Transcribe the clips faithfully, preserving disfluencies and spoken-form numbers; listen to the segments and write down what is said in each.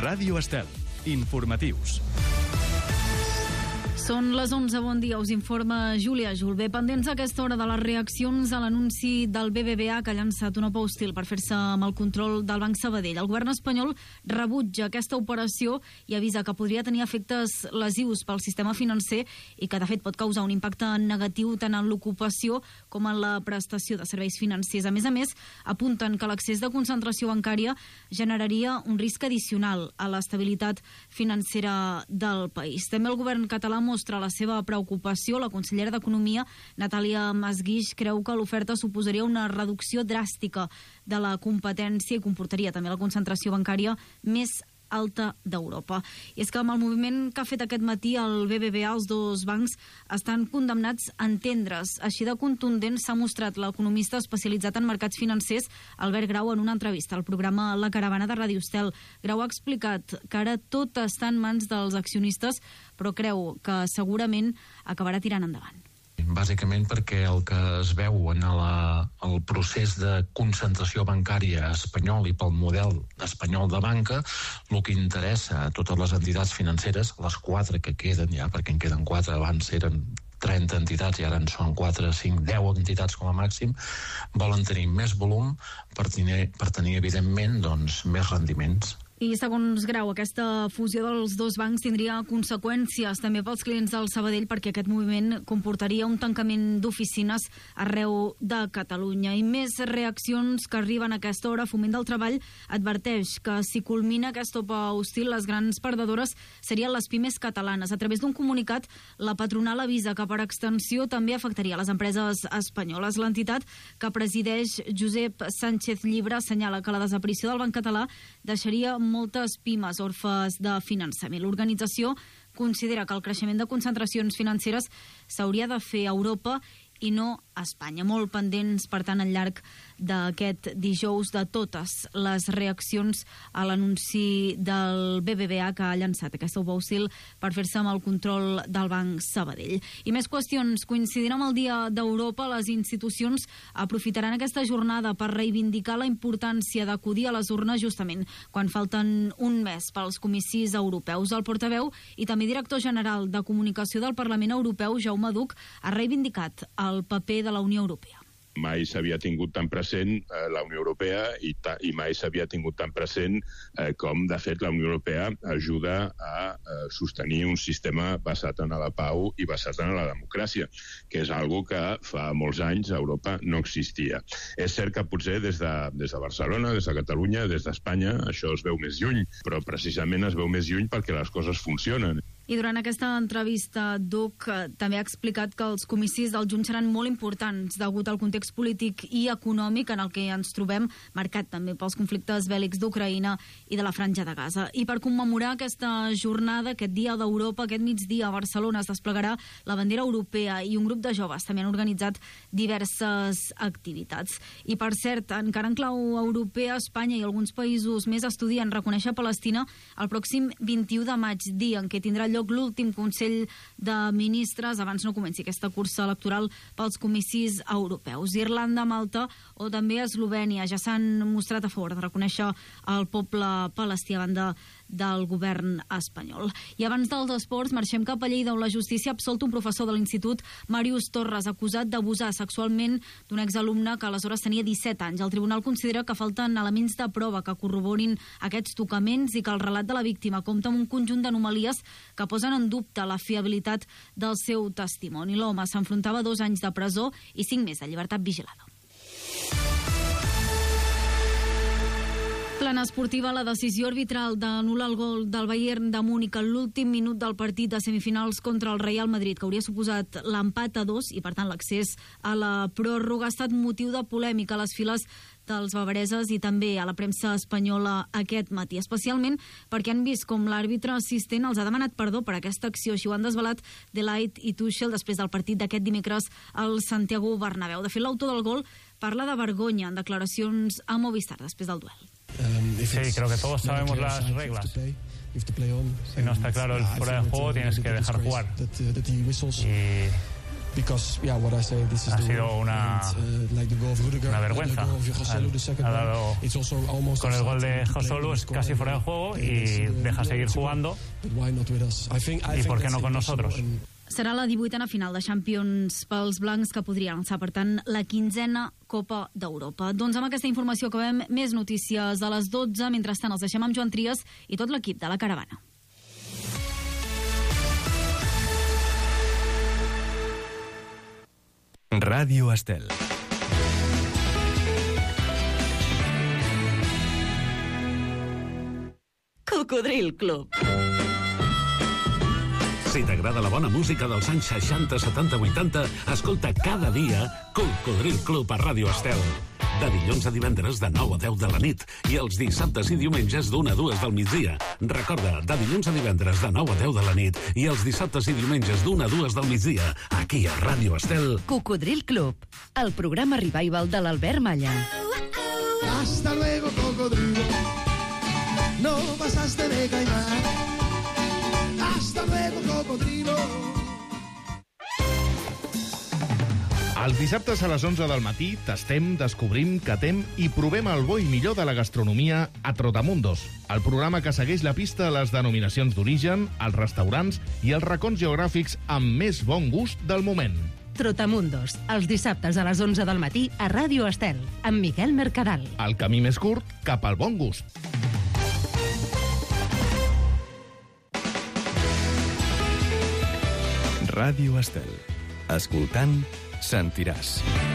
Ràdio Estel. Informatius. Són les onze, bon dia, us informa Júlia Julbé. Pendents a aquesta hora de les reaccions a l'anunci del B B V A que ha llançat una OPA hostil per fer-se amb el control del Banc Sabadell. El govern espanyol rebutja aquesta operació i avisa que podria tenir efectes lesius pel sistema financer i que de fet pot causar un impacte negatiu tant en l'ocupació com en la prestació de serveis financers. A més a més, apunten que l'excés de concentració bancària generaria un risc addicional a l'estabilitat financera del país. També el govern català mostra la seva preocupació. La consellera d'Economia, Natàlia Masguix, creu que l'oferta suposaria una reducció dràstica de la competència i comportaria també la concentració bancària més alta d'Europa. I és que amb el moviment que ha fet aquest matí el B B V A, els dos bancs estan condemnats a entendre's. Així de contundent s'ha mostrat l'economista especialitzat en mercats financers, Albert Grau, en una entrevista al programa La Caravana de Ràdio Estel. Grau ha explicat que ara tot està en mans dels accionistes, però creu que segurament acabarà tirant endavant. Bàsicament perquè el que es veu en la, el procés de concentració bancària espanyol i pel model espanyol de banca, el que interessa a totes les entitats financeres, les quatre que queden ja, perquè en queden quatre, abans eren trenta entitats i ara en són quatre, cinc, deu entitats com a màxim, volen tenir més volum per tenir, per tenir evidentment, doncs, més rendiments. I segons Grau, aquesta fusió dels dos bancs tindria conseqüències també pels clients del Sabadell perquè aquest moviment comportaria un tancament d'oficines arreu de Catalunya. I més reaccions que arriben a aquesta hora. Foment del Treball adverteix que si culmina aquesta OPA hostil, les grans perdedores serien les pimes catalanes. A través d'un comunicat, la patronal avisa que per extensió també afectaria les empreses espanyoles. L'entitat que presideix Josep Sánchez Llibre assenyala que la desaparició del Banc Català deixaria moltes pimes orfes de finançament. L'organització considera que el creixement de concentracions financeres s'hauria de fer a Europa i no a Espanya. Molt pendents, per tant, al llarg d'aquest dijous de totes les reaccions a l'anunci del B B V A que ha llançat aquesta OPA hostil per fer-se amb el control del Banc Sabadell. I més qüestions. Coincidint amb el Dia d'Europa, les institucions aprofitaran aquesta jornada per reivindicar la importància d'acudir a les urnes justament quan falten un mes pels comicis europeus. El portaveu i també director general de Comunicació del Parlament Europeu, Jaume Duch, ha reivindicat el paper de la Unió Europea. Mai s'havia tingut tan present eh, la Unió Europea i, ta, i mai s'havia tingut tan present eh, com, de fet, la Unió Europea ajuda a eh, sostenir un sistema basat en la pau i basat en la democràcia, que és algo que fa molts anys a Europa no existia. És cert que potser des de, des de Barcelona, des de Catalunya, des d'Espanya, això es veu més lluny, però precisament es veu més lluny perquè les coses funcionen. I durant aquesta entrevista, Duch també ha explicat que els comicis del juny seran molt importants degut al context polític i econòmic en el que ens trobem, marcat també pels conflictes bèl·lics d'Ucraïna i de la Franja de Gaza. I per commemorar aquesta jornada, aquest Dia d'Europa, aquest migdia a Barcelona es desplegarà la bandera europea i un grup de joves també han organitzat diverses activitats. I per cert, encara en clau europea, Espanya i alguns països més estudien reconèixer Palestina el pròxim vint-i-u de maig, dia en què tindrà lloc l'últim Consell de Ministres abans no comenci aquesta cursa electoral pels comicis europeus. Irlanda, Malta o també Eslovènia ja s'han mostrat a favor de reconèixer el poble palestí a banda del govern espanyol. I abans dels esports, marxem cap a Lleida, on la justícia ha absolt un professor de l'Institut, Màrius Torres, acusat d'abusar sexualment d'un exalumne que aleshores tenia disset anys. El tribunal considera que falten elements de prova que corroborin aquests tocaments i que el relat de la víctima compta amb un conjunt d'anomalies que posen en dubte la fiabilitat del seu testimoni. L'home s'enfrontava a dos anys de presó i cinc més de llibertat vigilada. Plana esportiva, la decisió arbitral d'anul·lar el gol del Bayern de Múnich en l'últim minut del partit de semifinals contra el Real Madrid, que hauria suposat l'empat a dos i, per tant, l'accés a la pròrroga, ha estat motiu de polèmica a les files dels bavareses i també a la premsa espanyola aquest matí, especialment perquè han vist com l'àrbitre assistent els ha demanat perdó per aquesta acció. Així ho han desvelat De Ligt i Tuchel després del partit d'aquest dimecres al Santiago Bernabéu. De fet, l'autor del gol parla de vergonya en declaracions a Movistar després del duel. Sí, creo que todos sabemos las reglas. Si no está claro el fuera de juego, tienes que dejar jugar. Y Because, yeah, what I say, this is ha sido una, and, uh, like the goal of Rudiger, una vergüenza. Ha, ha dado, con el gol de Joselu es casi fuera de juego y deja seguir jugando. ¿Y por qué no con nosotros? Serà la divuitena final de Champions pels blancs que podrien alçar, per tant, la quinzena Copa d'Europa. Doncs amb aquesta informació acabem. Més notícies a les dotze. Mentrestant els deixem amb Joan Trias i tot l'equip de la Caravana. Ràdio Estel. Cocodril Club. Si t'agrada la bona música dels anys seixanta, setanta, vuitanta, escolta cada dia Cocodril Club a Ràdio Estel. De dilluns a divendres de nou a deu de la nit i els dissabtes i diumenges d'una a dues del migdia. Recorda, de dilluns a divendres de nou a deu de la nit i els dissabtes i diumenges d'una a dues del migdia, aquí a Ràdio Estel. Cocodril Club, el programa revival de l'Albert Malla. Hasta luego, cocodrilo. No pasaste de caimán. Hasta luego, cocodrilo. Els dissabtes a les onze del matí tastem, descobrim, catem i provem el bo i millor de la gastronomia a Trotamundos, el programa que segueix la pista a les denominacions d'origen, els restaurants i els racons geogràfics amb més bon gust del moment. Trotamundos, els dissabtes a les onze del matí a Ràdio Estel, amb Miquel Mercadal. El camí més curt cap al bon gust. Ràdio Estel. Escoltant, sentiràs.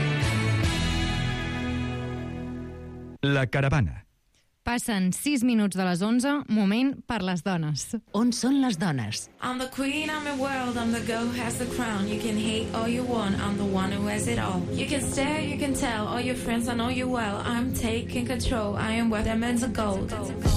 La Caravana. Passen sis minuts de les onze, moment per les dones. On són les dones? I'm the queen, I'm the world, I'm the girl who has the crown. You can hate all you want, I'm the one who has it all. You can stare, you can tell, all your friends, I know you well. I'm taking control, I am worth diamonds of gold.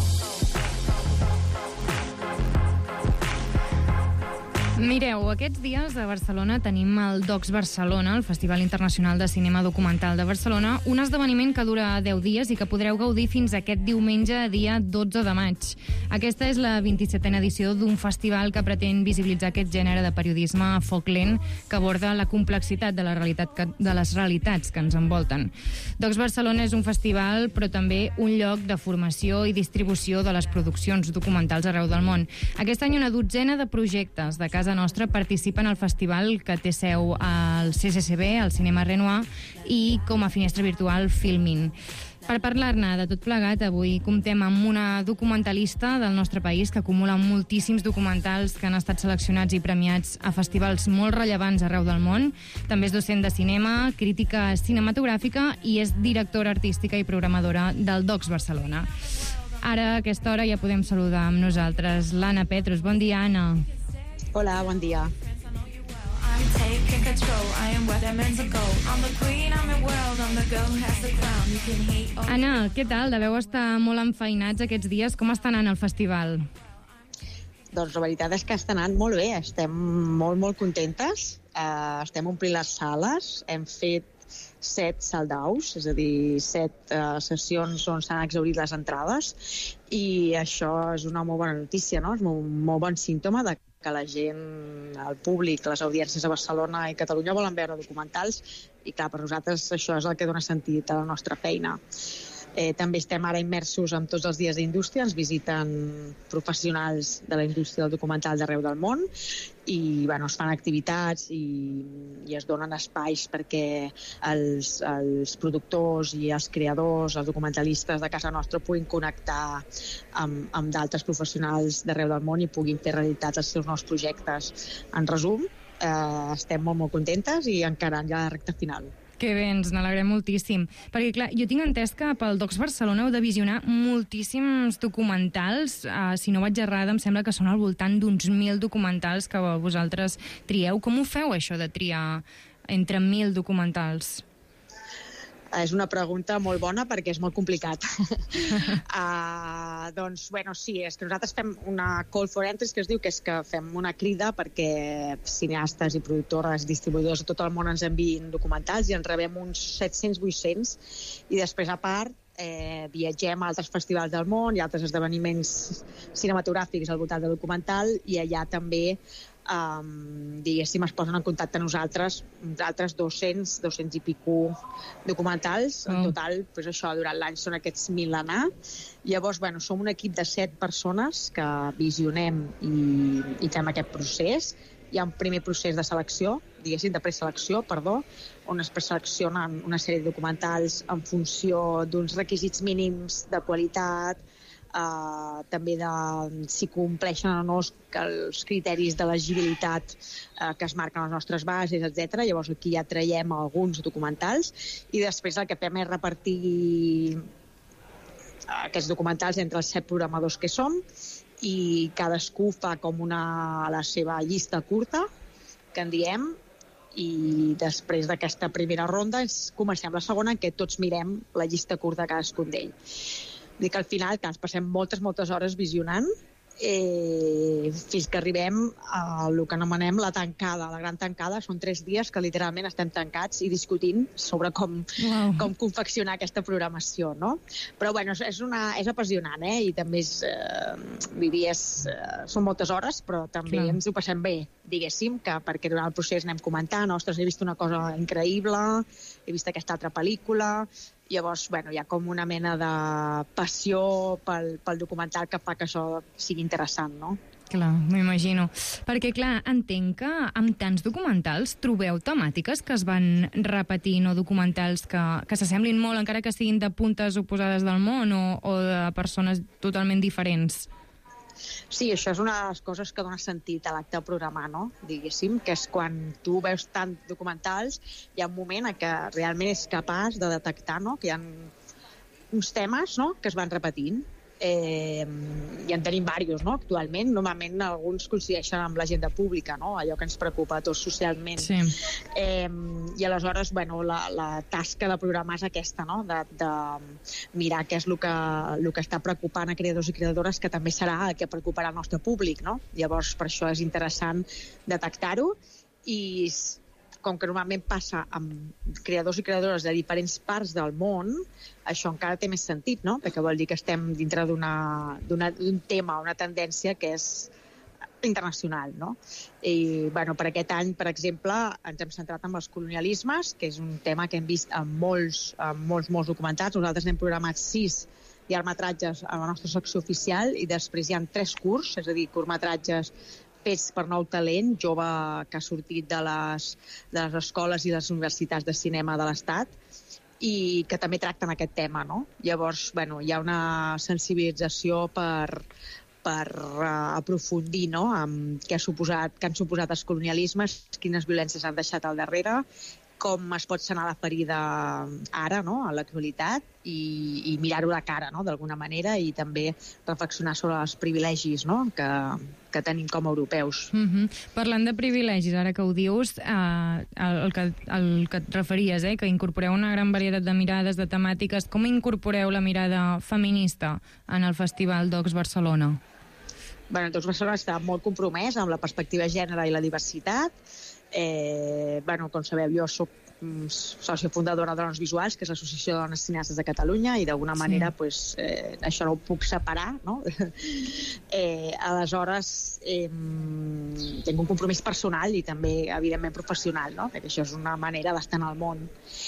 Mireu, aquests dies a Barcelona tenim el Docs Barcelona, el Festival Internacional de Cinema Documental de Barcelona, un esdeveniment que dura deu dies i que podreu gaudir fins aquest diumenge, dia dotze de maig. Aquesta és la vint-i-setena edició d'un festival que pretén visibilitzar aquest gènere de periodisme a foc lent que aborda la complexitat de, la realitat que, de les realitats que ens envolten. Docs Barcelona és un festival, però també un lloc de formació i distribució de les produccions documentals arreu del món. Aquest any una dotzena de projectes de casa nostra participen al festival que té seu al C C C B, al Cinema Renoir, i com a finestra virtual Filmin. Per parlar-ne de tot plegat, avui comptem amb una documentalista del nostre país que acumula moltíssims documentals que han estat seleccionats i premiats a festivals molt rellevants arreu del món. També és docent de cinema, crítica cinematogràfica i és directora artística i programadora del Docs Barcelona. Ara, a aquesta hora, ja podem saludar amb nosaltres l'Anna Petrus. Bon dia, Anna. Hola, bon dia. Anna, què tal? Deveu estar molt enfeinats aquests dies. Com està anant el festival? Doncs la veritat és que està anant molt bé. Estem molt, molt contentes. Uh, estem omplint les sales. Hem fet set sold-outs, és a dir, set uh, sessions on s'han exhaurit les entrades, i això és una molt bona notícia, no? És un molt, molt bon símptoma de que la gent, el públic, les audiències a Barcelona i Catalunya volen veure documentals, i clar, per nosaltres això és el que dona sentit a la nostra feina. Eh, també estem ara immersos en tots els dies d'indústria, ens visiten professionals de la indústria del documental d'arreu del món i bueno, es fan activitats i, i es donen espais perquè els, els productors i els creadors, els documentalistes de casa nostra puguin connectar amb, amb d'altres professionals d'arreu del món i puguin fer realitat els seus nous projectes. En resum, eh, estem molt, molt contentes i encarant ja la recta final. Que bé, ens n'alegrem moltíssim. Perquè, clar, jo tinc entès que pel Docs Barcelona heu de visionar moltíssims documentals. Uh, si no vaig errada, em sembla que són al voltant d'uns mil documentals que vosaltres trieu. Com ho feu, això de triar entre mil documentals? És una pregunta molt bona perquè és molt complicat. uh, doncs, bueno, sí, és que nosaltres fem una call for entries que es diu que és que fem una crida perquè cineastes i productores, distribuïdors de tot el món ens enviïn documentals i en rebem uns set-cents vuit-cents i després a part eh, viatgem a altres festivals del món i altres esdeveniments cinematogràfics al voltant del documental i allà també um, diguéssim, es posen en contacte amb nosaltres, uns altres dos-cents, dos-cents i pico documentals. En total, doncs això, durant l'any són aquests mil a anar. Llavors, bueno, som un equip de set persones que visionem i, i fem aquest procés. Hi ha un primer procés de selecció, diguéssim, de preselecció, perdó, on es preseleccionen una sèrie de documentals en funció d'uns requisits mínims de qualitat, Uh, també de si compleixen o no els criteris d'elegibilitat uh, que es marquen a les nostres bases, etcètera. Llavors aquí ja traiem alguns documentals i després el que fem és repartir aquests documentals entre els set programadors que som i cadascú fa com una la seva llista curta, que en diem, i després d'aquesta primera ronda comencem la segona en què tots mirem la llista curta de cadascun d'ell. Dic que al final que ens passem moltes, moltes hores visionant eh, fins que arribem a el que anomenem la tancada, la gran tancada. Són tres dies que literalment estem tancats i discutint sobre com, wow. com confeccionar aquesta programació, no? Però bueno, és, una, és apassionant, eh? I també és, eh, vivir és, eh, són moltes hores, però també Clar. ens ho passem bé, diguéssim, que perquè durant el procés anem comentant, ostres, he vist una cosa increïble, he vist aquesta altra pel·lícula. Llavors, bueno, hi ha com una mena de passió pel, pel documental que fa que això sigui interessant, no? Clar, m'imagino. Perquè, clar, entenc que amb tants documentals trobeu temàtiques que es van repetint o documentals que, que s'assemblin molt, encara que siguin de puntes oposades del món o, o de persones totalment diferents. Sí, això és una de les coses que dona sentit a l'acte de programar, no? Diguéssim, que és quan tu veus tant documentals, hi ha un moment en què realment és capaç de detectar, no?, que hi ha uns temes, no?, que es van repetint. Eh, i en tenim diversos, no?, actualment. Normalment alguns coincideixen amb l'agenda pública, no?, allò que ens preocupa a tots socialment. Sí. Eh, I aleshores, bueno, la, la tasca de programar és aquesta, no?, de, de mirar què és el que, el que està preocupant a creadors i creadores, que també serà el que preocuparà el nostre públic, no? Llavors, per això és interessant detectar-ho i com que normalment passa amb creadors i creadores de diferents parts del món, això encara té més sentit, no? Perquè vol dir que estem dintre d'una, d'una, d'un tema, una tendència que és internacional, no? I, bueno, per aquest any, per exemple, ens hem centrat en els colonialismes, que és un tema que hem vist en molts, en molts, molts documentats. Nosaltres n'hem programat sis llargmetratges a la nostra secció oficial i després hi ha tres curts, és a dir, curtmetratges fets per nou talent, jove que ha sortit de les, de les escoles i les universitats de cinema de l'Estat i que també tracten aquest tema, no? Llavors, bueno, hi ha una sensibilització per, per uh, aprofundir, no?, amb què, ha suposat, què han suposat els colonialismes, quines violències han deixat al darrere, com es pot sanar la ferida ara, no?, a l'actualitat, i, i mirar-ho de cara, no?, d'alguna manera, i també reflexionar sobre els privilegis, no?, que, que tenim com a europeus. Mm-hmm. Parlant de privilegis, ara que ho dius, eh, el, el, que, el que et referies, eh, que incorporeu una gran varietat de mirades, de temàtiques, com incorporeu la mirada feminista en el Festival Docs Barcelona? Bueno, Docs Barcelona està molt compromès amb la perspectiva de gènere i la diversitat. Eh, bueno, com sabeu, jo soc sòcia fundadora de Dones Visuals, que és l'Associació de Dones Cineastes de Catalunya, i d'alguna sí. manera pues, eh, això no ho puc separar, no? eh, aleshores eh, tinc un compromís personal i també evidentment professional, no? Perquè això és una manera d'estar al món.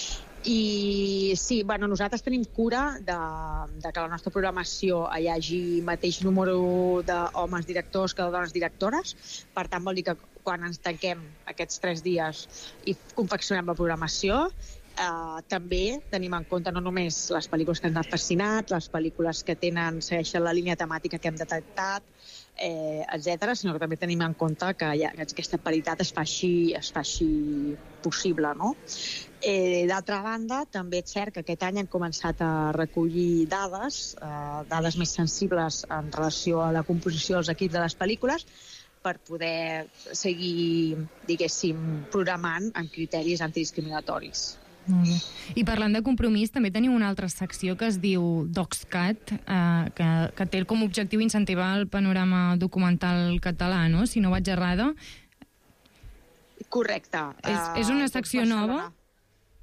I sí, bueno, nosaltres tenim cura de, de que la nostra programació hi hagi mateix número d'homes directors que de dones directores. Per tant, vol dir que quan ens tanquem aquests tres dies i confeccionem la programació, eh, també tenim en compte no només les pel·lícules que ens han fascinat, les pel·lícules que tenen, segueixen la línia temàtica que hem detectat, eh, etcètera, sinó que també tenim en compte que, ja, que aquesta paritat es faci, es faci possible, no? Eh, D'altra banda, també és cert que aquest any hem començat a recollir dades, eh, dades més sensibles en relació a la composició dels equips de les pel·lícules, per poder seguir, diguéssim, programant amb criteris antidiscriminatoris. Mm. I parlant de compromís, també teniu una altra secció que es diu DocsCat, eh, que, que té com a objectiu incentivar el panorama documental català, no?, si no vaig errada. Correcte. És, és una secció nova?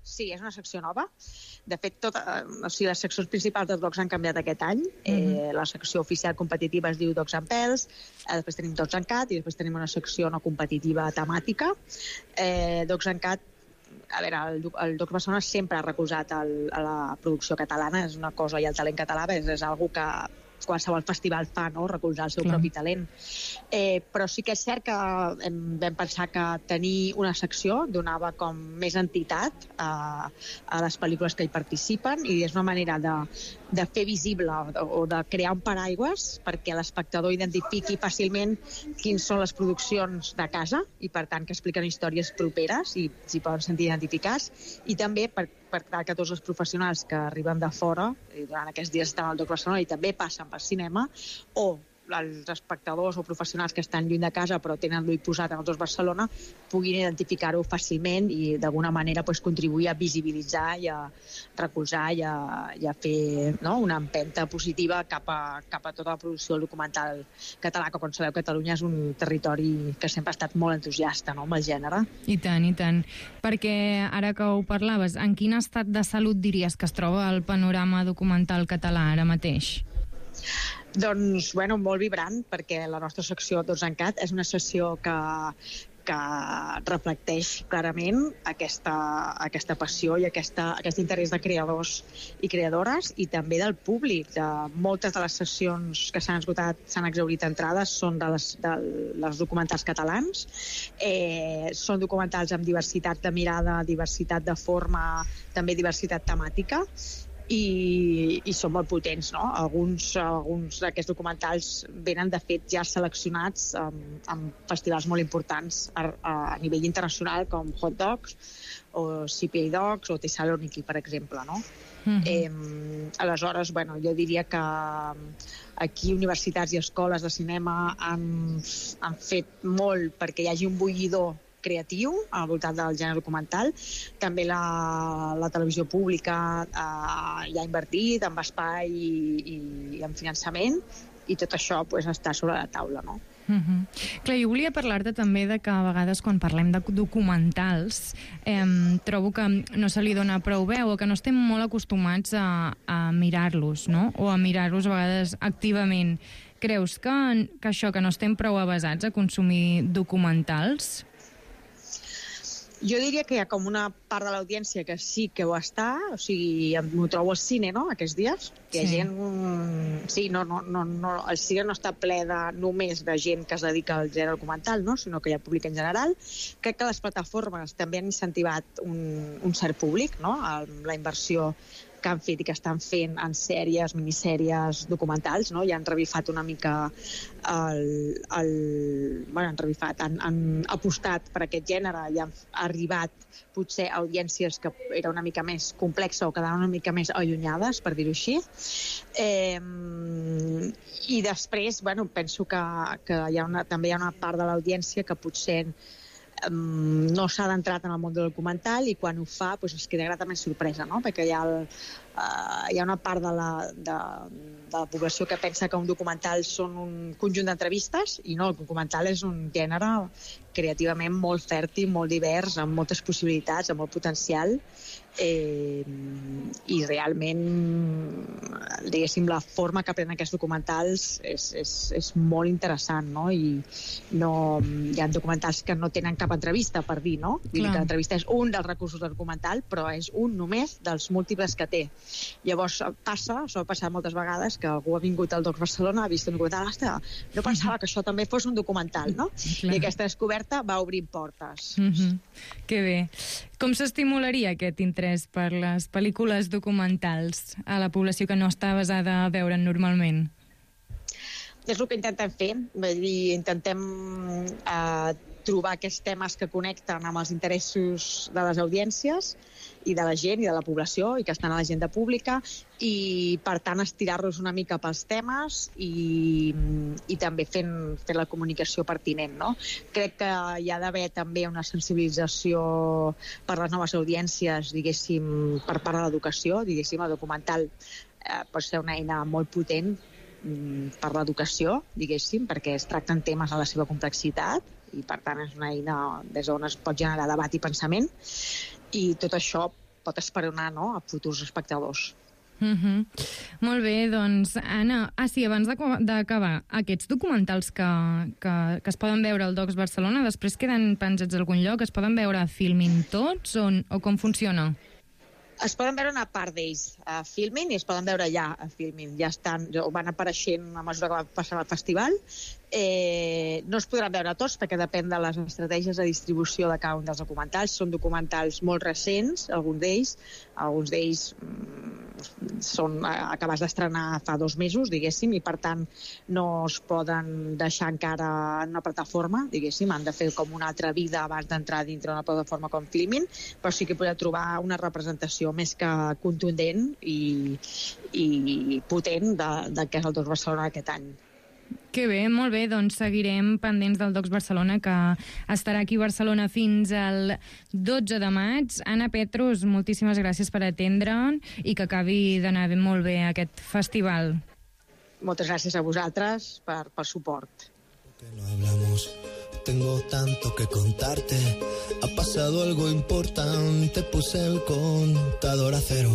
Sí, és una secció nova. De fet, tot, eh, o sigui, les seccions principals dels Docs han canviat aquest any. Eh, mm-hmm. La secció oficial competitiva es diu Docs and Pels, eh, després tenim Docs and Cat i després tenim una secció no competitiva temàtica. Eh, Docs and Cat, a veure, el, el Docs Barcelona sempre ha recolzat el, a la producció catalana, és una cosa, i el talent català és, és algo que qualsevol festival fa, no? Recolzar el seu Clar. propi talent. Eh, però sí que és cert que hem, vam pensar que tenir una secció donava com més entitat a, a les pel·lícules que hi participen, i és una manera de, de fer visible o de crear un paraigües perquè l'espectador identifiqui fàcilment quins són les produccions de casa i, per tant, que expliquen històries properes i s'hi poden sentir identificats, i també per per tal que tots els professionals que arriben de fora, i durant aquests dies estan al Docs Barcelona i també passen pel cinema, o els espectadors o professionals que estan lluny de casa però tenen l'ull posat en el Docs Barcelona, puguin identificar-ho fàcilment i d'alguna manera pues, contribuir a visibilitzar i a recolzar i a, i a fer no? una empenta positiva cap a, cap a tota la producció del documental català, que com sabeu Catalunya és un territori que sempre ha estat molt entusiasta no? amb el gènere. I tant, i tant. Perquè ara que ho parlaves, en quin estat de salut diries que es troba el panorama documental català ara mateix? Doncs, bueno, molt vibrant, perquè la nostra secció Docs and Cat és una secció que, que reflecteix clarament aquesta, aquesta passió i aquesta, aquest interès de creadors i creadores i també del públic. De moltes de les sessions que s'han esgotat, s'han exhaurit entrades, són de les, de les documentals catalans. Eh, són documentals amb diversitat de mirada, diversitat de forma, també diversitat temàtica, i, i són molt potents, no? Alguns, alguns d'aquests documentals venen, de fet, ja seleccionats en, en festivals molt importants a, a nivell internacional, com Hot Docs, o C P A Docs, o Thessaloniki, per exemple, no? Mm-hmm. Eh, aleshores, bueno, jo diria que aquí universitats i escoles de cinema han, han fet molt perquè hi hagi un bullidor creatiu al voltant del gènere documental. També la, la televisió pública eh, hi ha invertit amb espai i, i amb finançament, i tot això pues, està sobre la taula, no? Mm-hmm. Clar, jo volia parlar-te també de que a vegades quan parlem de documentals eh, trobo que no se li dona prou veu o que no estem molt acostumats a, a mirar-los, no? O a mirar-los a vegades activament. Creus que, que això, que no estem prou avesats a consumir documentals? Jo diria que hi ha com una part de l'audiència que sí que ho està, o sigui, m'ho trobo al cine, no?, aquests dies, que hi ha sí. gent... Sí, no, no, no, no, el cine no està ple de, només de gent que es dedica al gènere documental, no?, sinó que hi ha públic en general. Crec que les plataformes també han incentivat un, un cert públic, no?, amb la inversió que han fet i que estan fent en sèries, minissèries, documentals, no? I han revifat una mica el... el bueno, han revifat, han, han apostat per aquest gènere i han arribat potser a audiències que era una mica més complexa o quedaven una mica més allunyades, per dir-ho així. Eh, I després, bueno, penso que, que hi ha una, també hi ha una part de l'audiència que potser Um, no s'ha d'entrar en el món del documental i quan ho fa pues, es queda gratament sorpresa, no? Perquè hi ha, el, uh, hi ha una part de la, de, de la població que pensa que un documental són un conjunt d'entrevistes i no, el documental és un gènere creativament molt fèrtil, molt divers, amb moltes possibilitats, amb molt potencial, eh, i realment diguéssim la forma que prenen aquests documentals és, és, és molt interessant, no? I no, hi ha documentals que no tenen cap entrevista, per dir, no? Vull dir que l'entrevista és un dels recursos del documental, però és un només dels múltiples que té. Llavors passa, això ha passat moltes vegades, que algú ha vingut al Docs Barcelona, ha vist un documental, ostres, no pensava que això també fos un documental, no? Clar. I aquesta descoberta va obrir portes. Mm-hmm. Que bé. Com s'estimularia aquest interès per les pel·lícules documentals a la població que no està basada a veure'n normalment? És el que intentem fer, vull dir, intentem eh, trobar aquests temes que connecten amb els interessos de les audiències i de la gent i de la població i que estan a l'agenda pública i, per tant, estirar-los una mica pels temes i, i també fent, fent la comunicació pertinent, no? Crec que hi ha d'haver també una sensibilització per les noves audiències, diguéssim, per part de l'educació, diguéssim, el documental eh, pot ser una eina molt potent per l'educació, diguéssim, perquè es tracten temes a la seva complexitat i, per tant, és una eina des d'on es pot generar debat i pensament, i tot això pot esperonar, no?, a futurs espectadors. Uh-huh. Molt bé, doncs, Anna, ah, sí, abans d'acabar, aquests documentals que, que, que es poden veure al Docs Barcelona, després queden penjats a algun lloc, es poden veure a Filmin tots o, o com funciona? Es poden veure una part d'ells a Filmin i es poden veure allà a Filmin. Ja estan, van apareixent a mesura que va passar el festival. Eh, no es podran veure tots perquè depèn de les estratègies de distribució de cada un dels documentals. Són documentals molt recents, alguns d'ells. Alguns d'ells mm, són acabats d'estrenar fa dos mesos, diguéssim, i per tant no es poden deixar encara en una plataforma, diguéssim, han de fer com una altra vida abans d'entrar dintre una plataforma com Filmin, però sí que podrà trobar una representació més que contundent i, i potent de, de què és el Docs Barcelona aquest any. Que bé, molt bé, doncs seguirem pendents del Docs Barcelona, que estarà aquí a Barcelona fins al dotze de maig. Anna Petrus, moltíssimes gràcies per atendre'n i que acabi d'anar molt bé aquest festival. Moltes gràcies a vosaltres per, per suport. No hablamos. Tengo tanto que contarte. Ha pasado algo importante. Puse el contador a cero.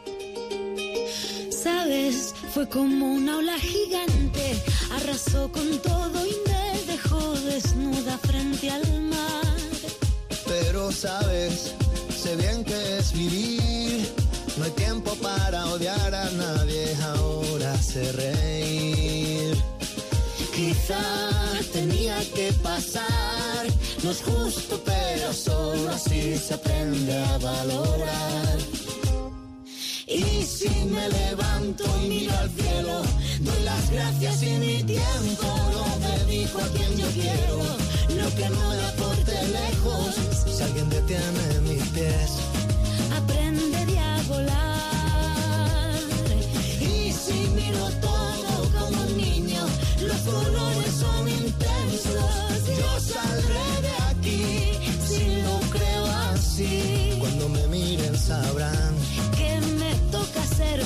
Sabes, fue como una ola gigante. Arrasó con todo y me dejó desnuda frente al mar. Pero sabes, sé bien que es vivir. No hay tiempo para odiar a nadie. Ahora sé reír. Quizá tenía que pasar, no es justo, pero solo así se aprende a valorar. Y si me levanto y miro al cielo, doy las gracias y mi tiempo lo dedico a quien yo quiero. Lo que no me aporte lejos, si alguien detiene mis pies, aprenderé a volar. Y si miro todo como un niño, los colores son intensos. Yo saldré de aquí si lo creo así. Cuando me miren sabrán que me toca ser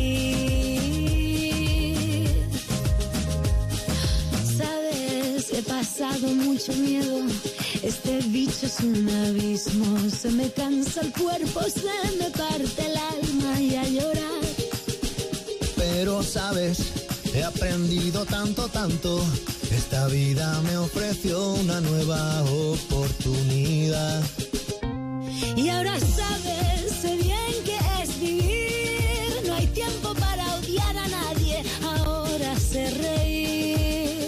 feliz. Sabes, he pasado mucho miedo. Este bicho es un abismo. Se me cansa el cuerpo, se me parte el alma y a llorar. Pero sabes, he aprendido tanto, tanto. Esta vida me ofreció una nueva oportunidad. Y ahora sabes, sé bien que es vivir. No hay tiempo para odiar a nadie. Ahora sé reír.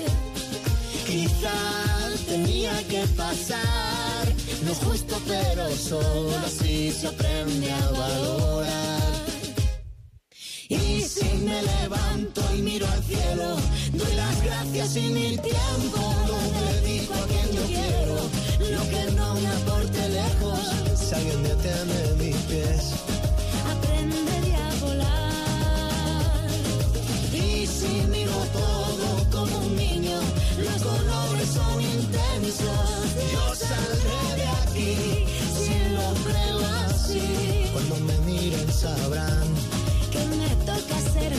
Quizá tenía que pasar. No es justo, pero solo así se aprende a valorar. Y si me levanto y miro al cielo, doy las gracias y mi tiempo lo dedico a quien yo quiero. Lo que no me aporte lejos, si alguien detiene mis pies, aprenderé a volar. Y si miro todo como un niño, los colores son intensos. Yo saldré de aquí si lo creo así. Cuando me miren sabrán que me toca ser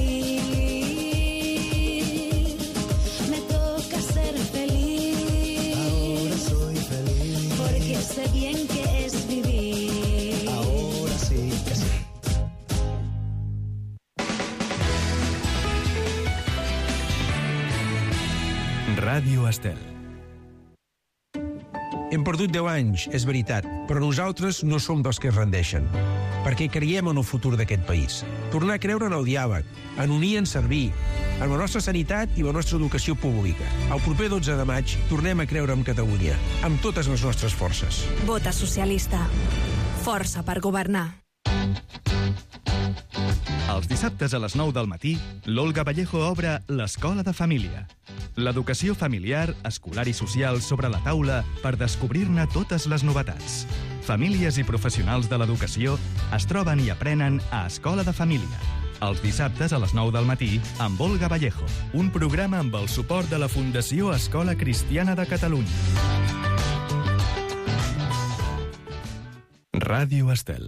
feliz. Me toca ser feliz. Ahora soy feliz. Porque sé bien que es vivir. Ahora sí que sí. Ràdio Estel. Hem perdut deu anys, és veritat, però nosaltres no som dels que es rendeixen, perquè creiem en el futur d'aquest país. Tornar a creure en el diàleg, en unir, en servir, en la nostra sanitat i la nostra educació pública. El proper dotze de maig tornem a creure en Catalunya, amb totes les nostres forces. Vota socialista. Força per governar. Els dissabtes a les nou del matí, l'Olga Vallejo obre l'Escola de Família. L'educació familiar, escolar i social sobre la taula per descobrir-ne totes les novetats. Famílies i professionals de l'educació es troben i aprenen a Escola de Família. Els dissabtes a les nou del matí amb Olga Vallejo, un programa amb el suport de la Fundació Escola Cristiana de Catalunya. Ràdio Estel.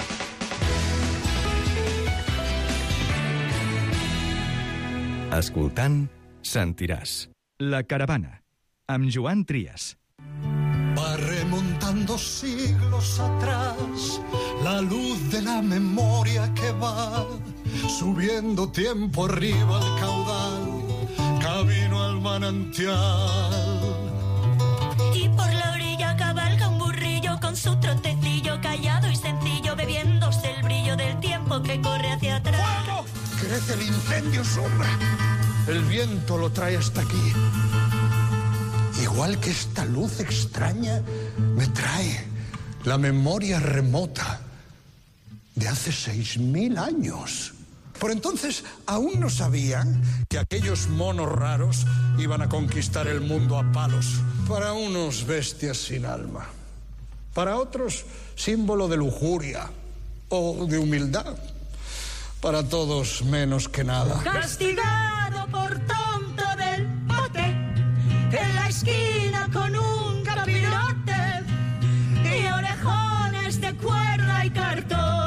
Escoltant, sentiràs. La Caravana, amb Joan Trias. Va remontando siglos atrás la luz de la memoria que va subiendo tiempo arriba al caudal, camino al manantial. Y por la orilla cabalga un burrillo con su trotecillo callado y sencillo, bebiéndose el brillo del tiempo que corre hacia atrás. ¡Fuego! Crece el incendio sombra, el viento lo trae hasta aquí. Igual que esta luz extraña me trae la memoria remota de hace seis mil años. Por entonces aún no sabían que aquellos monos raros iban a conquistar el mundo a palos. Para unos bestias sin alma, para otros símbolo de lujuria o de humildad, para todos menos que nada. Castigado por tonto del bote, en la esquina con un capirote y orejones de cuerda y cartón.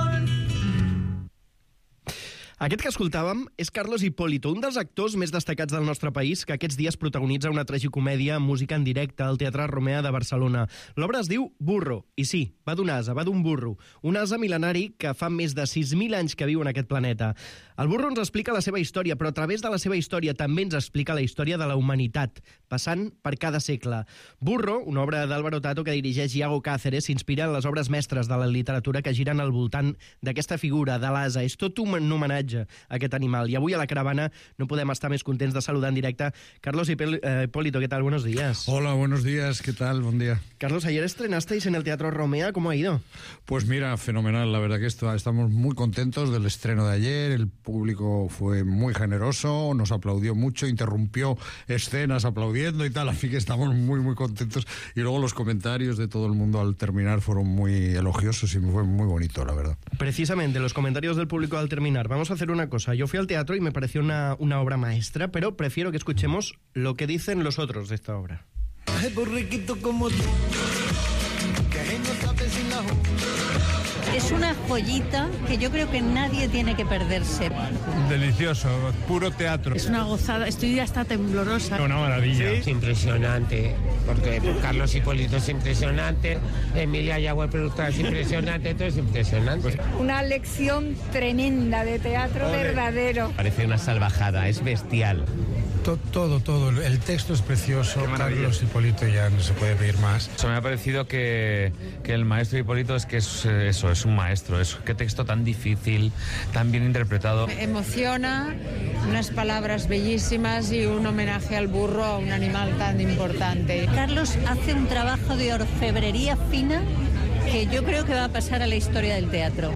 Aquest que escoltàvem és Carlos Hipólito, un dels actors més destacats del nostre país que aquests dies protagonitza una tragicomèdia amb música en directe al Teatre Romea de Barcelona. L'obra es diu Burro, i sí, va d'un ase, va d'un burro, un ase mil·lenari que fa més de sis mil anys que viu en aquest planeta. El burro ens explica la seva història, però a través de la seva història també ens explica la història de la humanitat, passant per cada segle. Burro, una obra d'Álvaro Tato que dirigeix Iago Cáceres, s'inspira en les obres mestres de la literatura que giren al voltant d'aquesta figura, de l'ase. És tot un homenatge a aquest animal. Y avui a la caravana no podem estar més contents de saludar en directe Carlos Hipólito. ¿Qué tal? Buenos días. Hola, buenos días. ¿Qué tal? Buen día. Carlos, ayer estrenasteis en el Teatro Romea. ¿Cómo ha ido? Pues mira, fenomenal. La verdad que esto, estamos muy contentos del estreno de ayer. El público fue muy generoso, nos aplaudió mucho, interrumpió escenas aplaudiendo y tal, así que estamos muy, muy contentos. Y luego los comentarios de todo el mundo al terminar fueron muy elogiosos y fue muy bonito, la verdad. Precisamente, los comentarios del público al terminar. Vamos a hacer una cosa. Yo fui al teatro y me pareció una, una obra maestra, pero prefiero que escuchemos lo que dicen los otros de esta obra. Ay, borriquito como tú, que no sabes sin la Es una joyita que yo creo que nadie tiene que perderse. Delicioso, puro teatro. Es una gozada, estoy hasta temblorosa. Una maravilla. Es impresionante, porque Carlos Hipólito es impresionante, Emilia Yagüe, productora, es impresionante, todo es impresionante. Una lección tremenda de teatro Ole. verdadero. Parece una salvajada, es bestial. Todo, todo, todo. El texto es precioso. Carlos Hipólito ya no se puede pedir más. Eso me ha parecido que, que el maestro Hipólito es que es eso, es un maestro. Es, qué texto tan difícil, tan bien interpretado. Me emociona, unas palabras bellísimas y un homenaje al burro, a un animal tan importante. Carlos hace un trabajo de orfebrería fina que yo creo que va a pasar a la historia del teatro.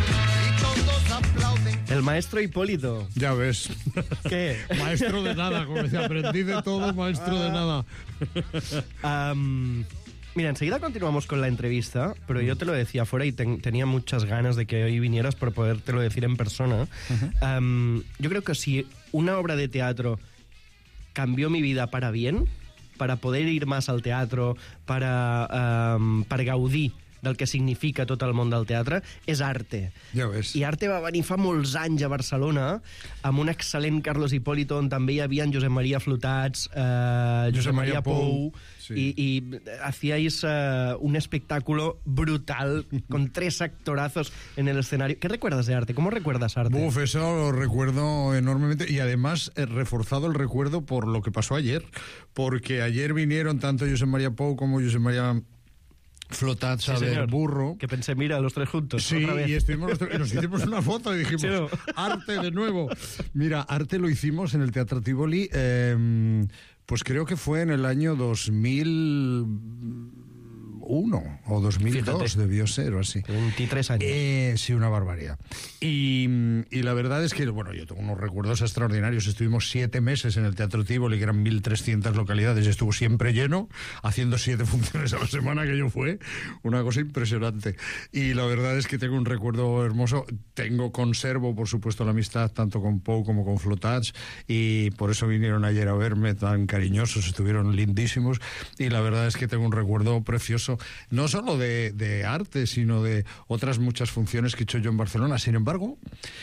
El maestro Hipólito. Ya ves. ¿Qué? Maestro de nada, como decía, aprendí de todo, maestro de nada. Um, mira, enseguida continuamos con la entrevista, pero yo te lo decía afuera y ten, tenía muchas ganas de que hoy vinieras por podértelo decir en persona. Uh-huh. Um, yo creo que si una obra de teatro cambió mi vida para bien, para poder ir más al teatro, para, um, para gaudir del que significa tot el món del teatre, és Arte. Ja ves. I Arte va venir fa molts anys a Barcelona amb un excel·lent Carlos Hipólito on també hi havia en Josep Maria Flotats, eh, Josep Maria Pou, sí. y, y hacíais uh, un espectáculo brutal con tres actorazos en el escenario. ¿Qué recuerdas de Arte? ¿Cómo recuerdas Arte? Uf, eso lo recuerdo enormemente y además he reforzado el recuerdo por lo que pasó ayer, porque ayer vinieron tanto Josep Maria Pou como Josep Maria Flotats sí, a ver burro. Que pensé, mira, los tres juntos. Sí, otra vez. y estuvimos los tres, y nos hicimos una foto y dijimos, sí, no. Arte de nuevo. Mira, Arte lo hicimos en el Teatro Tívoli, eh, pues creo que fue en el año dos mil uno o dos mil dos. Fíjate. Debió ser o así. veintitrés años. Eh, sí, una barbaridad. Y, y la verdad es que, bueno, yo tengo unos recuerdos extraordinarios. Estuvimos siete meses en el Teatro Tívoli, que eran mil trescientas localidades, y estuvo siempre lleno, haciendo siete funciones a la semana, que yo fue una cosa impresionante. Y la verdad es que tengo un recuerdo hermoso. Tengo, conservo, por supuesto, la amistad tanto con Pou como con Flotats, y por eso vinieron ayer a verme tan cariñosos, estuvieron lindísimos, y la verdad es que tengo un recuerdo precioso no solo de, de arte, sino de otras muchas funciones que he hecho yo en Barcelona. Sin embargo,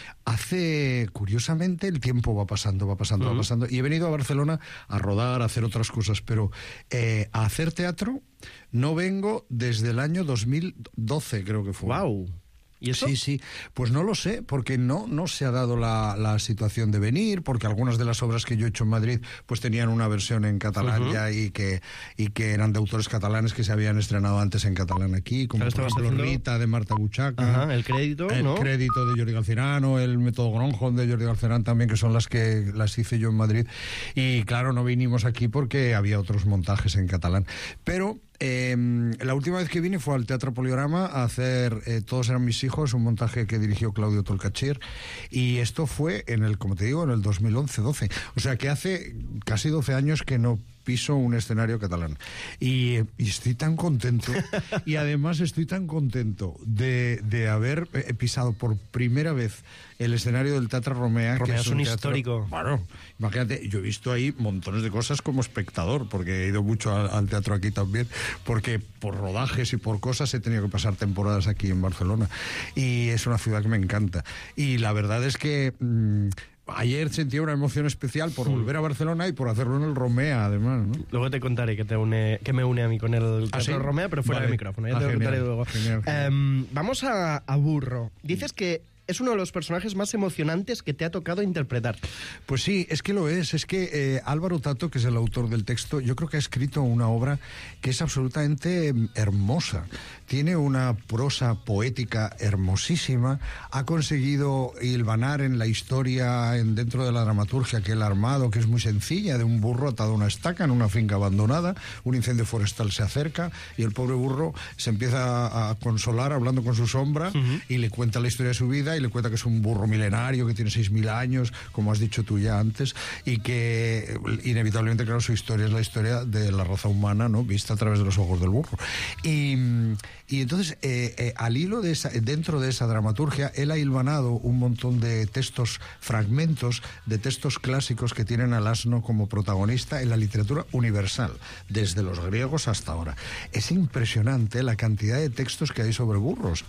hace, curiosamente, el tiempo va pasando, va pasando, uh-huh. va pasando, y he venido a Barcelona a rodar, a hacer otras cosas, pero eh, a hacer teatro no vengo desde el año dos mil doce, creo que fue. ¡Wow! ¿Y eso? Sí, sí, pues no lo sé, porque no, no se ha dado la, la situación de venir, porque algunas de las obras que yo he hecho en Madrid pues tenían una versión en catalán uh-huh. ya y que, y que eran de autores catalanes que se habían estrenado antes en catalán aquí, como por ejemplo haciendo... Rita de Marta Buchaca, Ajá, el crédito, el ¿no? crédito de Jordi Galcerano, el método Gronholm de Jordi Galcerán también, que son las que las hice yo en Madrid, y claro, no vinimos aquí porque había otros montajes en catalán, pero... Eh, la última vez que vine fue al Teatro Poliorama a hacer eh, Todos eran mis hijos, un montaje que dirigió Claudio Tolcachir, y esto fue en el, como te digo, en el dos mil once doce, o sea que hace casi doce años que no piso un escenario catalán, y, y estoy tan contento, y además estoy tan contento de, de haber eh, pisado por primera vez el escenario del Teatro Romea, Romea que es es un, un teatro, histórico. Bueno, imagínate, yo he visto ahí montones de cosas como espectador, porque he ido mucho al, al teatro aquí también, porque por rodajes y por cosas he tenido que pasar temporadas aquí en Barcelona, y es una ciudad que me encanta, y la verdad es que... Mmm, ayer sentí una emoción especial por volver a Barcelona y por hacerlo en el Romea, además, ¿no? Luego te contaré que, te une, que me une a mí con el Teatro ¿Ah, sí? Romea, pero fuera vale. del micrófono. Ya ah, te lo genial, contaré luego. Genial, genial. Um, vamos a, a Burro. Dices que es uno de los personajes más emocionantes que te ha tocado interpretar. Pues sí, es que lo es. Es que eh, Álvaro Tato, que es el autor del texto, yo creo que ha escrito una obra que es absolutamente hermosa. Tiene una prosa poética hermosísima. Ha conseguido hilvanar en la historia, en, dentro de la dramaturgia que él ha armado, que es muy sencilla, de un burro atado a una estaca en una finca abandonada. Un incendio forestal se acerca y el pobre burro se empieza a, a consolar hablando con su sombra uh-huh. y le cuenta la historia de su vida y le cuenta que es un burro milenario, que tiene seis mil años, como has dicho tú ya antes, y que inevitablemente, claro, su historia es la historia de la raza humana, ¿no?, vista a través de los ojos del burro. Y, y entonces, eh, eh, al hilo de esa, dentro de esa dramaturgia, él ha hilvanado un montón de textos, fragmentos de textos clásicos que tienen al asno como protagonista en la literatura universal, desde los griegos hasta ahora. Es impresionante la cantidad de textos que hay sobre burros.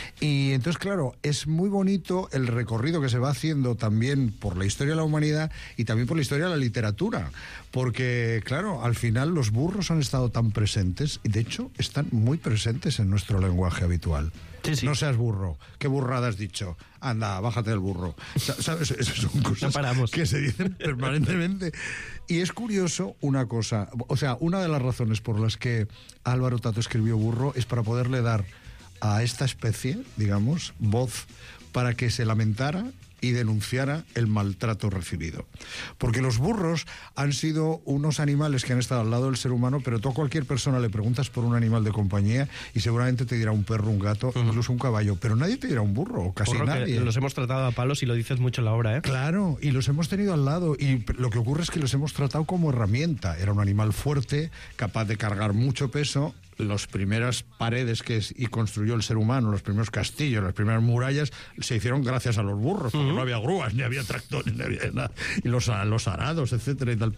Y entonces, claro, es muy bonito el recorrido que se va haciendo también por la historia de la humanidad y también por la historia de la literatura, porque, claro, al final los burros han estado tan presentes, y de hecho están muy presentes en nuestro lenguaje habitual. Sí, sí. No seas burro. ¿Qué burrada has dicho? Anda, bájate del burro. ¿Sabes? Esas son cosas no que se dicen permanentemente. Y es curioso una cosa, o sea, una de las razones por las que Álvaro Tato escribió Burro es para poderle dar a esta especie, digamos, voz para que se lamentara y denunciara el maltrato recibido. Porque los burros han sido unos animales que han estado al lado del ser humano, pero tú a cualquier persona le preguntas por un animal de compañía y seguramente te dirá un perro, un gato, uh-huh. incluso un caballo, pero nadie te dirá un burro, o casi burro nadie. Los hemos tratado a palos y lo dices mucho en la obra, ¿eh? Claro, y los hemos tenido al lado, y lo que ocurre es que los hemos tratado como herramienta. Era un animal fuerte, capaz de cargar mucho peso. Las primeras paredes que es, y construyó el ser humano, los primeros castillos, las primeras murallas, se hicieron gracias a los burros, porque uh-huh. no había grúas, ni había tractores, ni había nada, y los, los arados, etcétera y tal.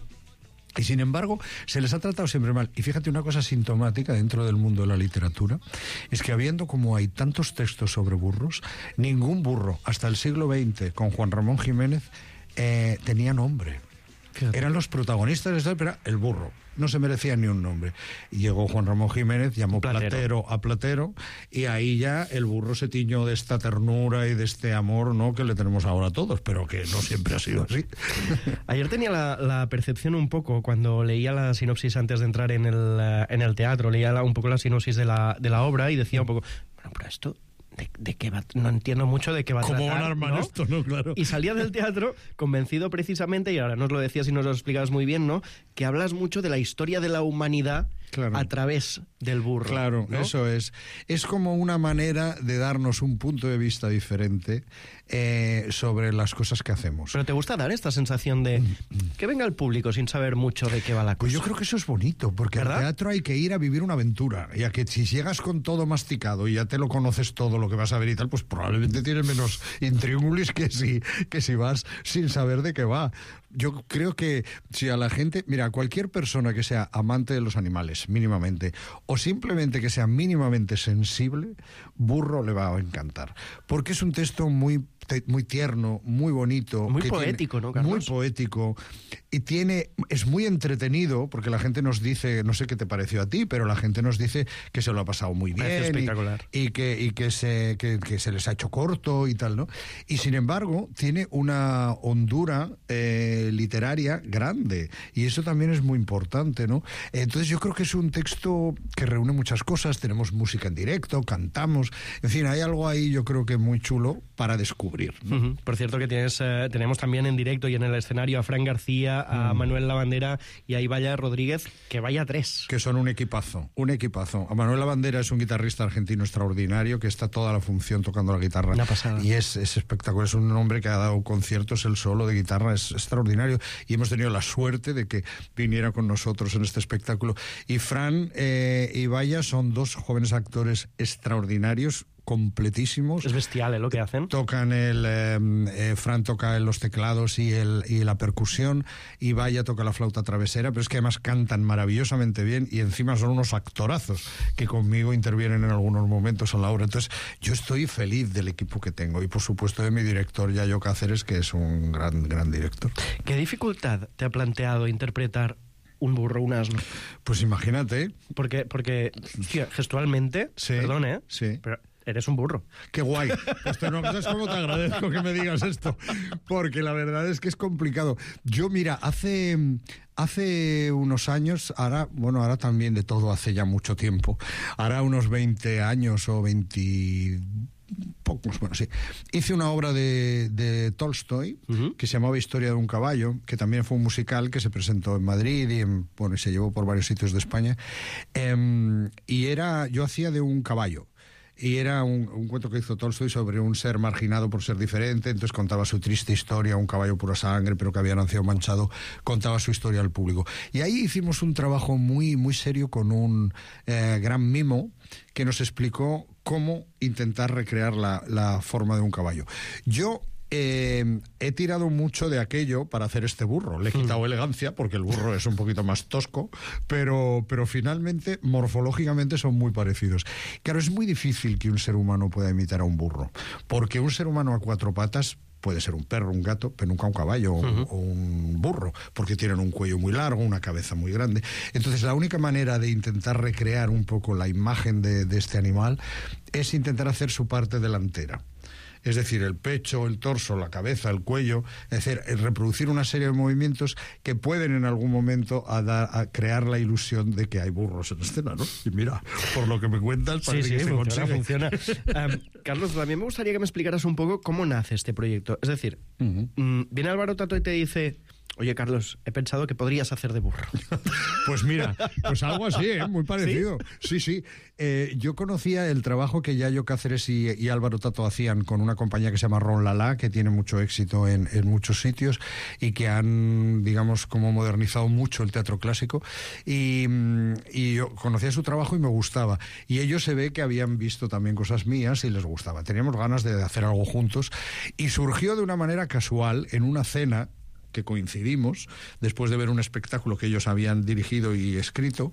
Y sin embargo, se les ha tratado siempre mal. Y fíjate, una cosa sintomática dentro del mundo de la literatura es que, habiendo como hay tantos textos sobre burros, ningún burro, hasta el siglo veinte, con Juan Ramón Jiménez, eh, tenía nombre. Fíjate. Eran los protagonistas de esto, pero era el burro. No se merecía ni un nombre. Y llegó Juan Ramón Jiménez, llamó Platero. Platero a Platero, y ahí ya el burro se tiñó de esta ternura y de este amor, ¿no?, que le tenemos ahora a todos, pero que no siempre ha sido así. Ayer tenía la, la percepción un poco, cuando leía la sinopsis antes de entrar en el, en el teatro, leía la, un poco la sinopsis de la, de la obra y decía un poco, bueno, pero esto... De, de qué va, no entiendo mucho de qué va a tratar. ¿Cómo van a armar ¿no? esto, no? Claro. Y salía del teatro convencido precisamente, y ahora nos lo decías y nos lo explicabas muy bien, ¿no?, que hablas mucho de la historia de la humanidad claro. a través del burro. Claro, ¿no? Eso es. Es como una manera de darnos un punto de vista diferente eh, sobre las cosas que hacemos. Pero ¿te gusta dar esta sensación de que venga el público sin saber mucho de qué va la cosa? Pues yo creo que eso es bonito, porque ¿verdad? Al teatro hay que ir a vivir una aventura, y a que si llegas con todo masticado y ya te lo conoces todo lo que vas a ver y tal, pues probablemente tienes menos intríngulis que si, que si vas sin saber de qué va. Yo creo que si a la gente, mira, cualquier persona que sea amante de los animales, mínimamente, o simplemente que sea mínimamente sensible, Burro le va a encantar. Porque es un texto muy, muy tierno, muy bonito. Muy poético, tiene, ¿no, Carlos? Muy poético. Y tiene, es muy entretenido, porque la gente nos dice, no sé qué te pareció a ti, pero la gente nos dice que se lo ha pasado muy bien. Parece espectacular. Y, y, que, y que, se, que, que se les ha hecho corto y tal, ¿no? Y sin embargo, tiene una hondura eh, literaria grande. Y eso también es muy importante, ¿no? Entonces yo creo que es un texto que reúne muchas cosas. Tenemos música en directo, cantamos. En fin, hay algo ahí yo creo que muy chulo para descubrir, ¿no? Uh-huh. Por cierto que tienes, eh, tenemos también en directo y en el escenario a Fran García, a mm. Manuel Lavandera y a Ibaya Rodríguez, que vaya tres. Que son un equipazo, un equipazo. A Manuel Lavandera es un guitarrista argentino extraordinario que está toda la función tocando la guitarra. Una pasada. Y es, es espectacular. Es un hombre que ha dado conciertos, el solo de guitarra es extraordinario. Y hemos tenido la suerte de que viniera con nosotros en este espectáculo. Y Fran eh, y Ibaya son dos jóvenes actores extraordinarios, completísimos. Es bestial, ¿eh? Lo que hacen. Tocan el... Eh, eh, Fran toca los teclados y, el, y la percusión, y Ibaya toca la flauta travesera, pero es que además cantan maravillosamente bien y encima son unos actorazos que conmigo intervienen en algunos momentos en la obra. Entonces yo estoy feliz del equipo que tengo y por supuesto de mi director, Yayo Cáceres, que es un gran, gran director. ¿Qué dificultad te ha planteado interpretar un burro, un asno? Pues imagínate. Porque, porque tío, gestualmente, sí, perdón, ¿eh? Sí. Pero eres un burro. ¡Qué guay! Pues te, no sabes cómo te agradezco que me digas esto, porque la verdad es que es complicado. Yo, mira, hace... Hace unos años, ahora, bueno, ahora también de todo hace ya mucho tiempo, hará unos veinte años o veinte... pocos, bueno, sí. Hice una obra de, de Tolstoy, uh-huh, que se llamaba Historia de un caballo, que también fue un musical que se presentó en Madrid y, en, bueno, y se llevó por varios sitios de España. Eh, y era, yo hacía de un caballo. Y era un, un cuento que hizo Tolstoy sobre un ser marginado por ser diferente. Entonces contaba su triste historia, un caballo pura sangre, pero que había nacido manchado, contaba su historia al público. Y ahí hicimos un trabajo muy, muy serio con un eh, gran mimo que nos explicó cómo intentar recrear la, la forma de un caballo. Yo Eh, he tirado mucho de aquello para hacer este burro. Le he quitado mm. elegancia, porque el burro es un poquito más tosco, pero, pero finalmente, morfológicamente, son muy parecidos. Claro, es muy difícil que un ser humano pueda imitar a un burro, porque un ser humano a cuatro patas puede ser un perro, un gato, pero nunca un caballo o, uh-huh. o un burro, porque tienen un cuello muy largo, una cabeza muy grande. Entonces, la única manera de intentar recrear un poco la imagen de, de este animal es intentar hacer su parte delantera. Es decir, el pecho, el torso, la cabeza, el cuello, es decir, reproducir una serie de movimientos que pueden en algún momento a dar, a crear la ilusión de que hay burros en escena, ¿no? Y mira, por lo que me cuentas, parece sí, sí, que se funciona, consigue. funciona. um, Carlos, también me gustaría que me explicaras un poco cómo nace este proyecto. Es decir, uh-huh. um, viene Álvaro Tato y te dice: oye, Carlos, he pensado que podrías hacer de burro. Pues mira, pues algo así, ¿eh? Muy parecido. Sí, sí. sí. Eh, yo conocía el trabajo que Yayo Cáceres y, y Álvaro Tato hacían con una compañía que se llama Ron Lala, que tiene mucho éxito en, en muchos sitios y que han, digamos, como modernizado mucho el teatro clásico. Y, y yo conocía su trabajo y me gustaba. Y ellos se ve que habían visto también cosas mías y les gustaba. Teníamos ganas de hacer algo juntos y surgió de una manera casual en una cena que coincidimos después de ver un espectáculo que ellos habían dirigido y escrito.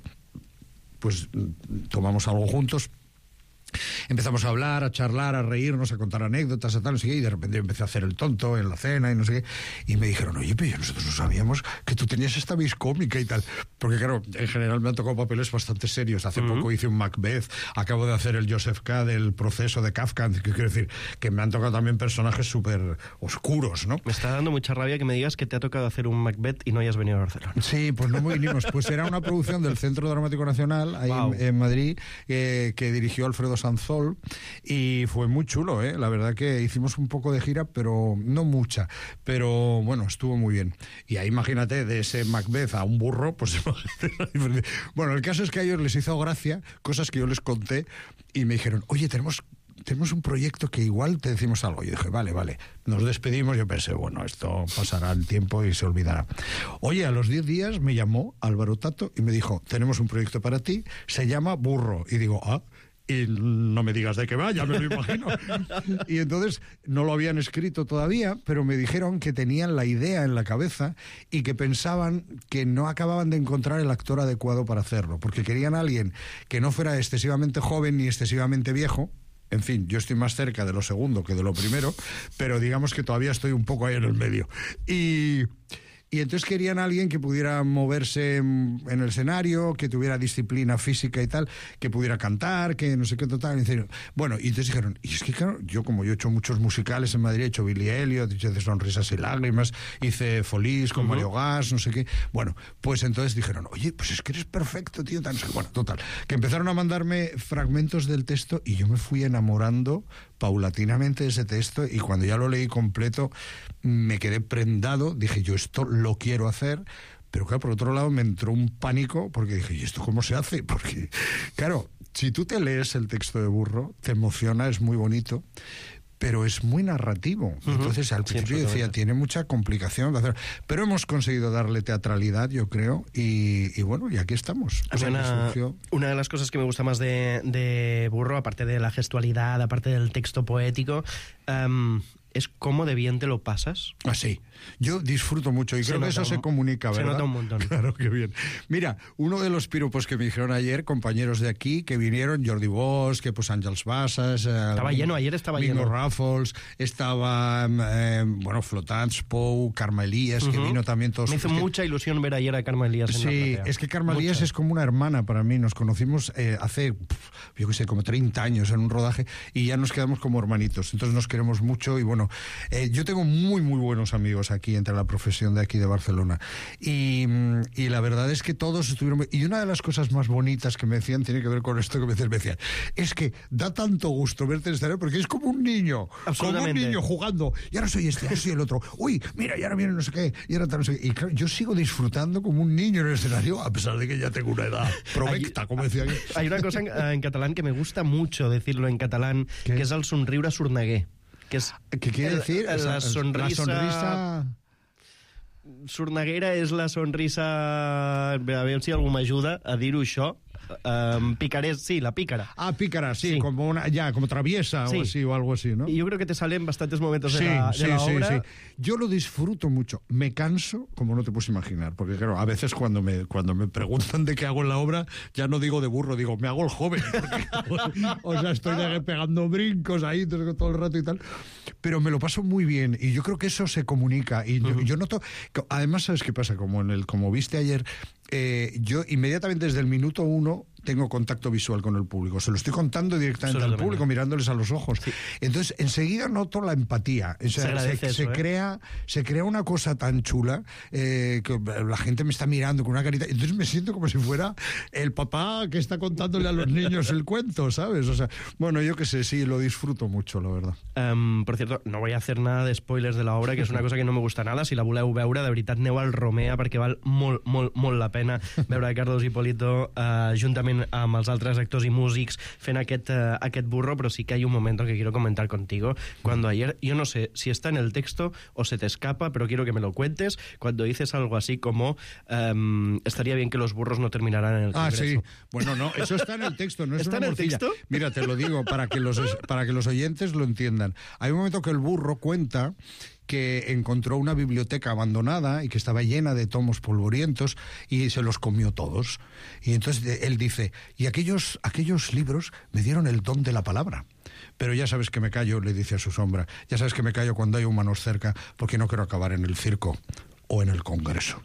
Pues tomamos algo juntos, empezamos a hablar, a charlar, a reírnos, a contar anécdotas, a tal, no sé qué, y de repente empecé a hacer el tonto en la cena y no sé qué, y me dijeron: oye, pero nosotros no sabíamos que tú tenías esta vis cómica y tal, porque claro, en general me han tocado papeles bastante serios. Hace uh-huh. poco hice un Macbeth, acabo de hacer el Joseph K. del Proceso de Kafka, que quiero decir que me han tocado también personajes súper oscuros, ¿no? Me está dando mucha rabia que me digas que te ha tocado hacer un Macbeth y no hayas venido a Barcelona. Sí, pues no vinimos, pues era una producción del Centro Dramático Nacional ahí wow. en, en Madrid, eh, que dirigió Alfredo Sanzol, y fue muy chulo, ¿eh? La verdad que hicimos un poco de gira, pero no mucha, pero bueno, estuvo muy bien. Y ahí imagínate, de ese Macbeth a un burro, pues imagínate. Bueno, el caso es que a ellos les hizo gracia cosas que yo les conté y me dijeron: oye, tenemos tenemos un proyecto que igual te decimos algo. Yo dije: vale, vale. Nos despedimos. Yo pensé, bueno, esto pasará el tiempo y se olvidará. Oye, a los diez días me llamó Álvaro Tato y me dijo: tenemos un proyecto para ti, se llama Burro. Y digo: ah. y no me digas de qué va, ya me lo imagino. Y entonces no lo habían escrito todavía, pero me dijeron que tenían la idea en la cabeza y que pensaban que no acababan de encontrar el actor adecuado para hacerlo, porque querían a alguien que no fuera excesivamente joven ni excesivamente viejo. En fin, yo estoy más cerca de lo segundo que de lo primero, pero digamos que todavía estoy un poco ahí en el medio. Y... Y entonces querían a alguien que pudiera moverse en el escenario, que tuviera disciplina física y tal, que pudiera cantar, que no sé qué total. Y bueno, y entonces dijeron, y es que claro, yo como yo he hecho muchos musicales en Madrid, he hecho Billy Elliot, hice Sonrisas y Lágrimas, hice Folies con uh-huh. Mario Gas, no sé qué. Bueno, pues entonces dijeron, oye, pues es que eres perfecto, tío. Tan... Bueno, total, que empezaron a mandarme fragmentos del texto y yo me fui enamorando paulatinamente de ese texto, y cuando ya lo leí completo me quedé prendado, dije yo esto lo quiero hacer, pero claro, por otro lado me entró un pánico porque dije, ¿y esto cómo se hace? Porque claro, si tú te lees el texto de Burro, te emociona, es muy bonito, pero es muy narrativo. Uh-huh. Entonces, al principio sí, decía, tiene mucha complicación de hacer. Pero hemos conseguido darle teatralidad, yo creo, y, y bueno, y aquí estamos. O sea, una, una de las cosas que me gusta más de, de Burro, aparte de la gestualidad, aparte del texto poético, um, es cómo de bien te lo pasas. Ah, sí. Yo disfruto mucho y se creo que eso un, se comunica, ¿verdad? Se nota un montón. Claro, qué bien. Mira, uno de los piropos que me dijeron ayer, compañeros de aquí, que vinieron, Jordi Bosch, que pues Àngels Bassas... Estaba eh, lleno, ayer estaba Mingo lleno. Raffles, estaba, eh, bueno, Flotants, Pou, Carme Elías, uh-huh. que vino también todos... Me hizo mucha que... ilusión ver ayer a Carme Elías en sí, la platea. Es que Carme Elías mucha. Es como una hermana para mí. Nos conocimos eh, hace, yo qué sé, como treinta años en un rodaje y ya nos quedamos como hermanitos. Entonces nos queremos mucho y bueno, eh, yo tengo muy, muy buenos amigos aquí entre la profesión de aquí de Barcelona. Y, y la verdad es que todos estuvieron... Y una de las cosas más bonitas que me decían tiene que ver con esto que me decían. Es que da tanto gusto verte en escenario porque es como un niño. Como un niño jugando. Y ahora soy este, ahora soy el otro. Uy, mira, y ahora viene no sé qué. Y ahora no sé qué. Y claro, yo sigo disfrutando como un niño en el escenario a pesar de que ya tengo una edad provecta, como decía aquí. Hay una cosa en, en catalán que me gusta mucho decirlo en catalán, ¿qué? Que es el somriure sorneguer. Que es, ¿Qué quiere decir? La, la sonrisa... La sonrisa... Sorneguera és la sonrisa... A veure si algú m'ajuda a dir-ho això. Um, picarés, sí, la pícara. Ah, pícara, sí, sí. Como una, ya, como traviesa sí. o así, o algo así, ¿no? Y yo creo que te salen bastantes momentos sí, de la, sí, de la sí, obra. Sí. Yo lo disfruto mucho. Me canso, como no te puedes imaginar, porque claro, a veces cuando me, cuando me preguntan de qué hago en la obra, ya no digo de burro, digo, me hago el joven. Porque, o sea, estoy pegando brincos ahí todo el rato y tal. Pero me lo paso muy bien y yo creo que eso se comunica. Y uh-huh. yo, yo noto, además, ¿sabes qué pasa? Como en el, como viste ayer, eh, yo inmediatamente desde el minuto uno tengo contacto visual con el público. Se lo estoy contando directamente al público, mirándoles a los ojos. Sí. Entonces, enseguida noto la empatía. O sea, se, se, eso, se, ¿eh? crea, se crea una cosa tan chula eh, que la gente me está mirando con una carita. Entonces me siento como si fuera el papá que está contándole a los niños el cuento, ¿sabes? O sea, bueno, yo qué sé, sí, lo disfruto mucho, la verdad. Um, por cierto, no voy a hacer nada de spoilers de la obra, que és una cosa que no me gusta nada. Si la voleu veure, de veritat, aneu al Romea, perquè val molt, molt, molt la pena veure a Carlos Hipólito uh, juntament amb els altres actors i músics fent aquest, uh, aquest burro, però sí que hay un momento que quiero comentar contigo. Cuando ayer, yo no sé si está en el texto o se te escapa, pero quiero que me lo cuentes, cuando dices algo así como um, estaría bien que los burros no terminaran en el Congreso. Ah, sí. Bueno, no, eso está en el texto, no es ¿Está una en morcilla. el texto? Mira, te lo digo para que los, para que los oyentes lo entiendan. Hay un momento que el burro cuenta que encontró una biblioteca abandonada y que estaba llena de tomos polvorientos y se los comió todos. Y entonces él dice, y aquellos, aquellos libros me dieron el don de la palabra. Pero ya sabes que me callo, le dice a su sombra, ya sabes que me callo cuando hay humanos cerca porque no quiero acabar en el circo o en el Congreso.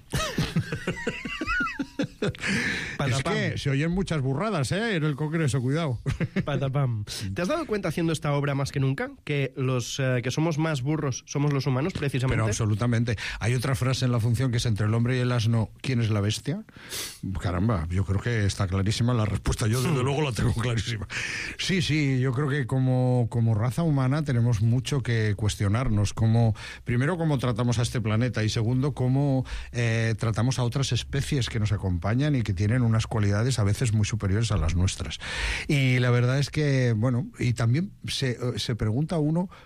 Es que se oyen muchas burradas, ¿eh? En el Congreso, cuidado. Patapam. ¿Te has dado cuenta haciendo esta obra más que nunca que los eh, que somos más burros somos los humanos, precisamente? Pero absolutamente. Hay otra frase en la función que es entre el hombre y el asno, ¿quién es la bestia? Caramba, yo creo que está clarísima la respuesta. Yo desde luego la tengo clarísima. Sí, sí, yo creo que como, como raza humana tenemos mucho que cuestionarnos. Como, primero, cómo tratamos a este planeta y segundo, cómo eh, tratamos a otras especies que nos acompañan y que tienen unas cualidades a veces muy superiores a las nuestras. Y la verdad es que, bueno, y también se, se pregunta uno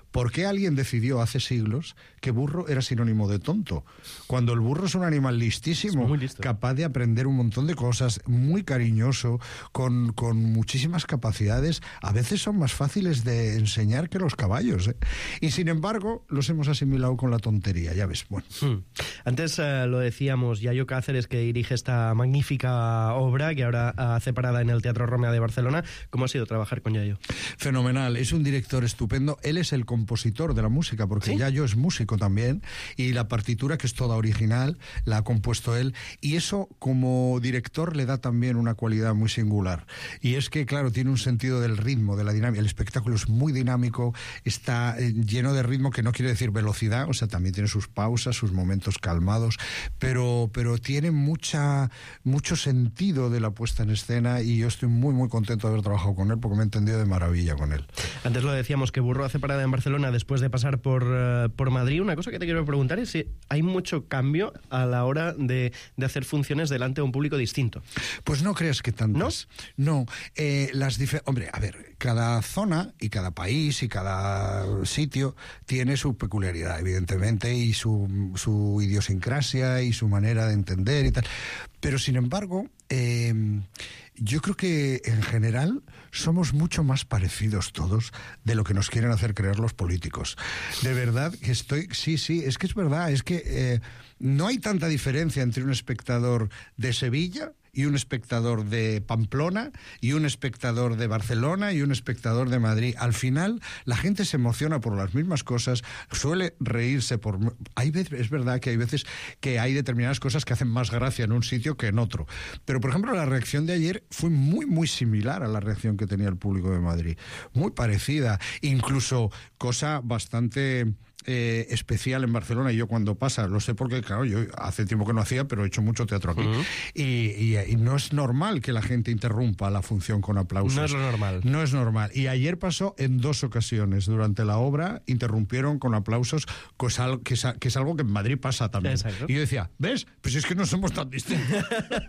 ¿por qué alguien decidió hace siglos que burro era sinónimo de tonto? Cuando el burro es un animal listísimo, capaz de aprender un montón de cosas, muy cariñoso, con, con muchísimas capacidades, a veces son más fáciles de enseñar que los caballos, ¿eh? Y sin embargo, los hemos asimilado con la tontería, ya ves. Bueno. Hmm. Antes uh, lo decíamos, Yayo Cáceres, que dirige esta magnífica obra que ahora uh, hace parada en el Teatro Romea de Barcelona. ¿Cómo ha sido trabajar con Yayo? Fenomenal, es un director estupendo. Él es el compositor de la música, porque ¿sí? Yayo es músico también, y la partitura, que es toda original, la ha compuesto él, y eso como director le da también una cualidad muy singular. Y es que, claro, tiene un sentido del ritmo, de la dinámica. El espectáculo es muy dinámico, está eh, lleno de ritmo, que no quiere decir velocidad, o sea, también tiene sus pausas, sus momentos calmados, pero, pero tiene mucha, mucho sentido de la puesta en escena, y yo estoy muy, muy contento de haber trabajado con él, porque me he entendido de maravilla con él. Antes lo decíamos, que Burro hace parada en Barcelona después de pasar por, uh, por Madrid. Una cosa que te quiero preguntar es si hay mucho cambio a la hora de, de hacer funciones delante de un público distinto. Pues no creas que tantas. ¿No? No. Eh, las difer- Hombre, a ver, cada zona y cada país y cada sitio tiene su peculiaridad, evidentemente, y su, su idiosincrasia y su manera de entender y tal. Pero, sin embargo, eh, yo creo que en general somos mucho más parecidos todos de lo que nos quieren hacer creer los políticos. De verdad que estoy... Sí, sí, es que es verdad, es que eh, no hay tanta diferencia entre un espectador de Sevilla y un espectador de Pamplona y un espectador de Barcelona y un espectador de Madrid. Al final, la gente se emociona por las mismas cosas, suele reírse por... Hay veces, es verdad que hay veces que hay determinadas cosas que hacen más gracia en un sitio que en otro. Pero, por ejemplo, la reacción de ayer fue muy, muy similar a la reacción que tenía el público de Madrid. Muy parecida. Incluso cosa bastante... Eh, especial en Barcelona, y yo cuando pasa, lo sé porque, claro, yo hace tiempo que no hacía, pero he hecho mucho teatro aquí. Uh-huh. y, y, y no es normal que la gente interrumpa la función con aplausos. No es lo normal. No es normal. Y ayer pasó en dos ocasiones. Durante la obra interrumpieron con aplausos, cosa, que, es, que es algo que en Madrid pasa también. Exacto. Y yo decía, ¿ves? Pues es que no somos tan distintos.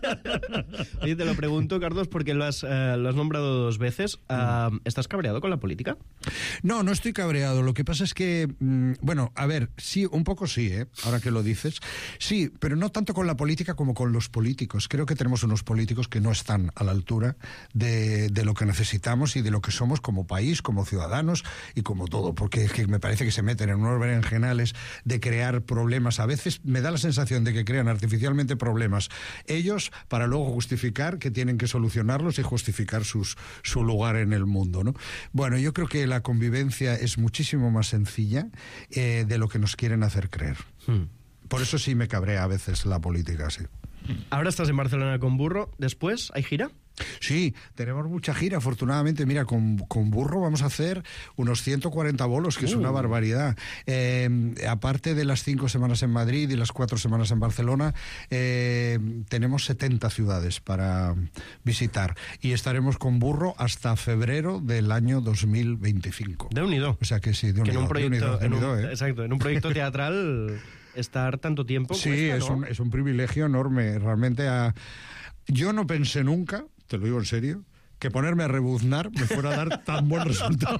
Oye, te lo pregunto, Carlos, porque lo has, uh, lo has nombrado dos veces. Uh, ¿Estás cabreado con la política? No, no estoy cabreado. Lo que pasa es que... Mmm, Bueno, a ver, sí, un poco sí, ¿eh? Ahora que lo dices. Sí, pero no tanto con la política como con los políticos. Creo que tenemos unos políticos que no están a la altura de, de lo que necesitamos y de lo que somos como país, como ciudadanos y como todo. Porque es que me parece que se meten en unos berenjenales de crear problemas. A veces me da la sensación de que crean artificialmente problemas ellos para luego justificar que tienen que solucionarlos y justificar sus, su lugar en el mundo, ¿no? Bueno, yo creo que la convivencia es muchísimo más sencilla Eh, de lo que nos quieren hacer creer. Hmm. Por eso sí me cabrea a veces la política, sí. Ahora estás en Barcelona con Burro, ¿después hay gira? Sí, tenemos mucha gira, afortunadamente. Mira, con, con Burro vamos a hacer unos ciento cuarenta bolos, que uh. es una barbaridad. Eh, aparte de las cinco semanas en Madrid y las cuatro semanas en Barcelona, eh, tenemos setenta ciudades para visitar. Y estaremos con Burro hasta febrero del año dos mil veinticinco. De unido. O sea que sí, de unido. En un proyecto, de unido, de unido, en un, ¿eh? Exacto, en un proyecto teatral estar tanto tiempo sí, cuesta, es, ¿no? un, es un privilegio enorme. Realmente a... Yo no pensé nunca, te lo digo en serio, que ponerme a rebuznar me fuera a dar tan buen resultado.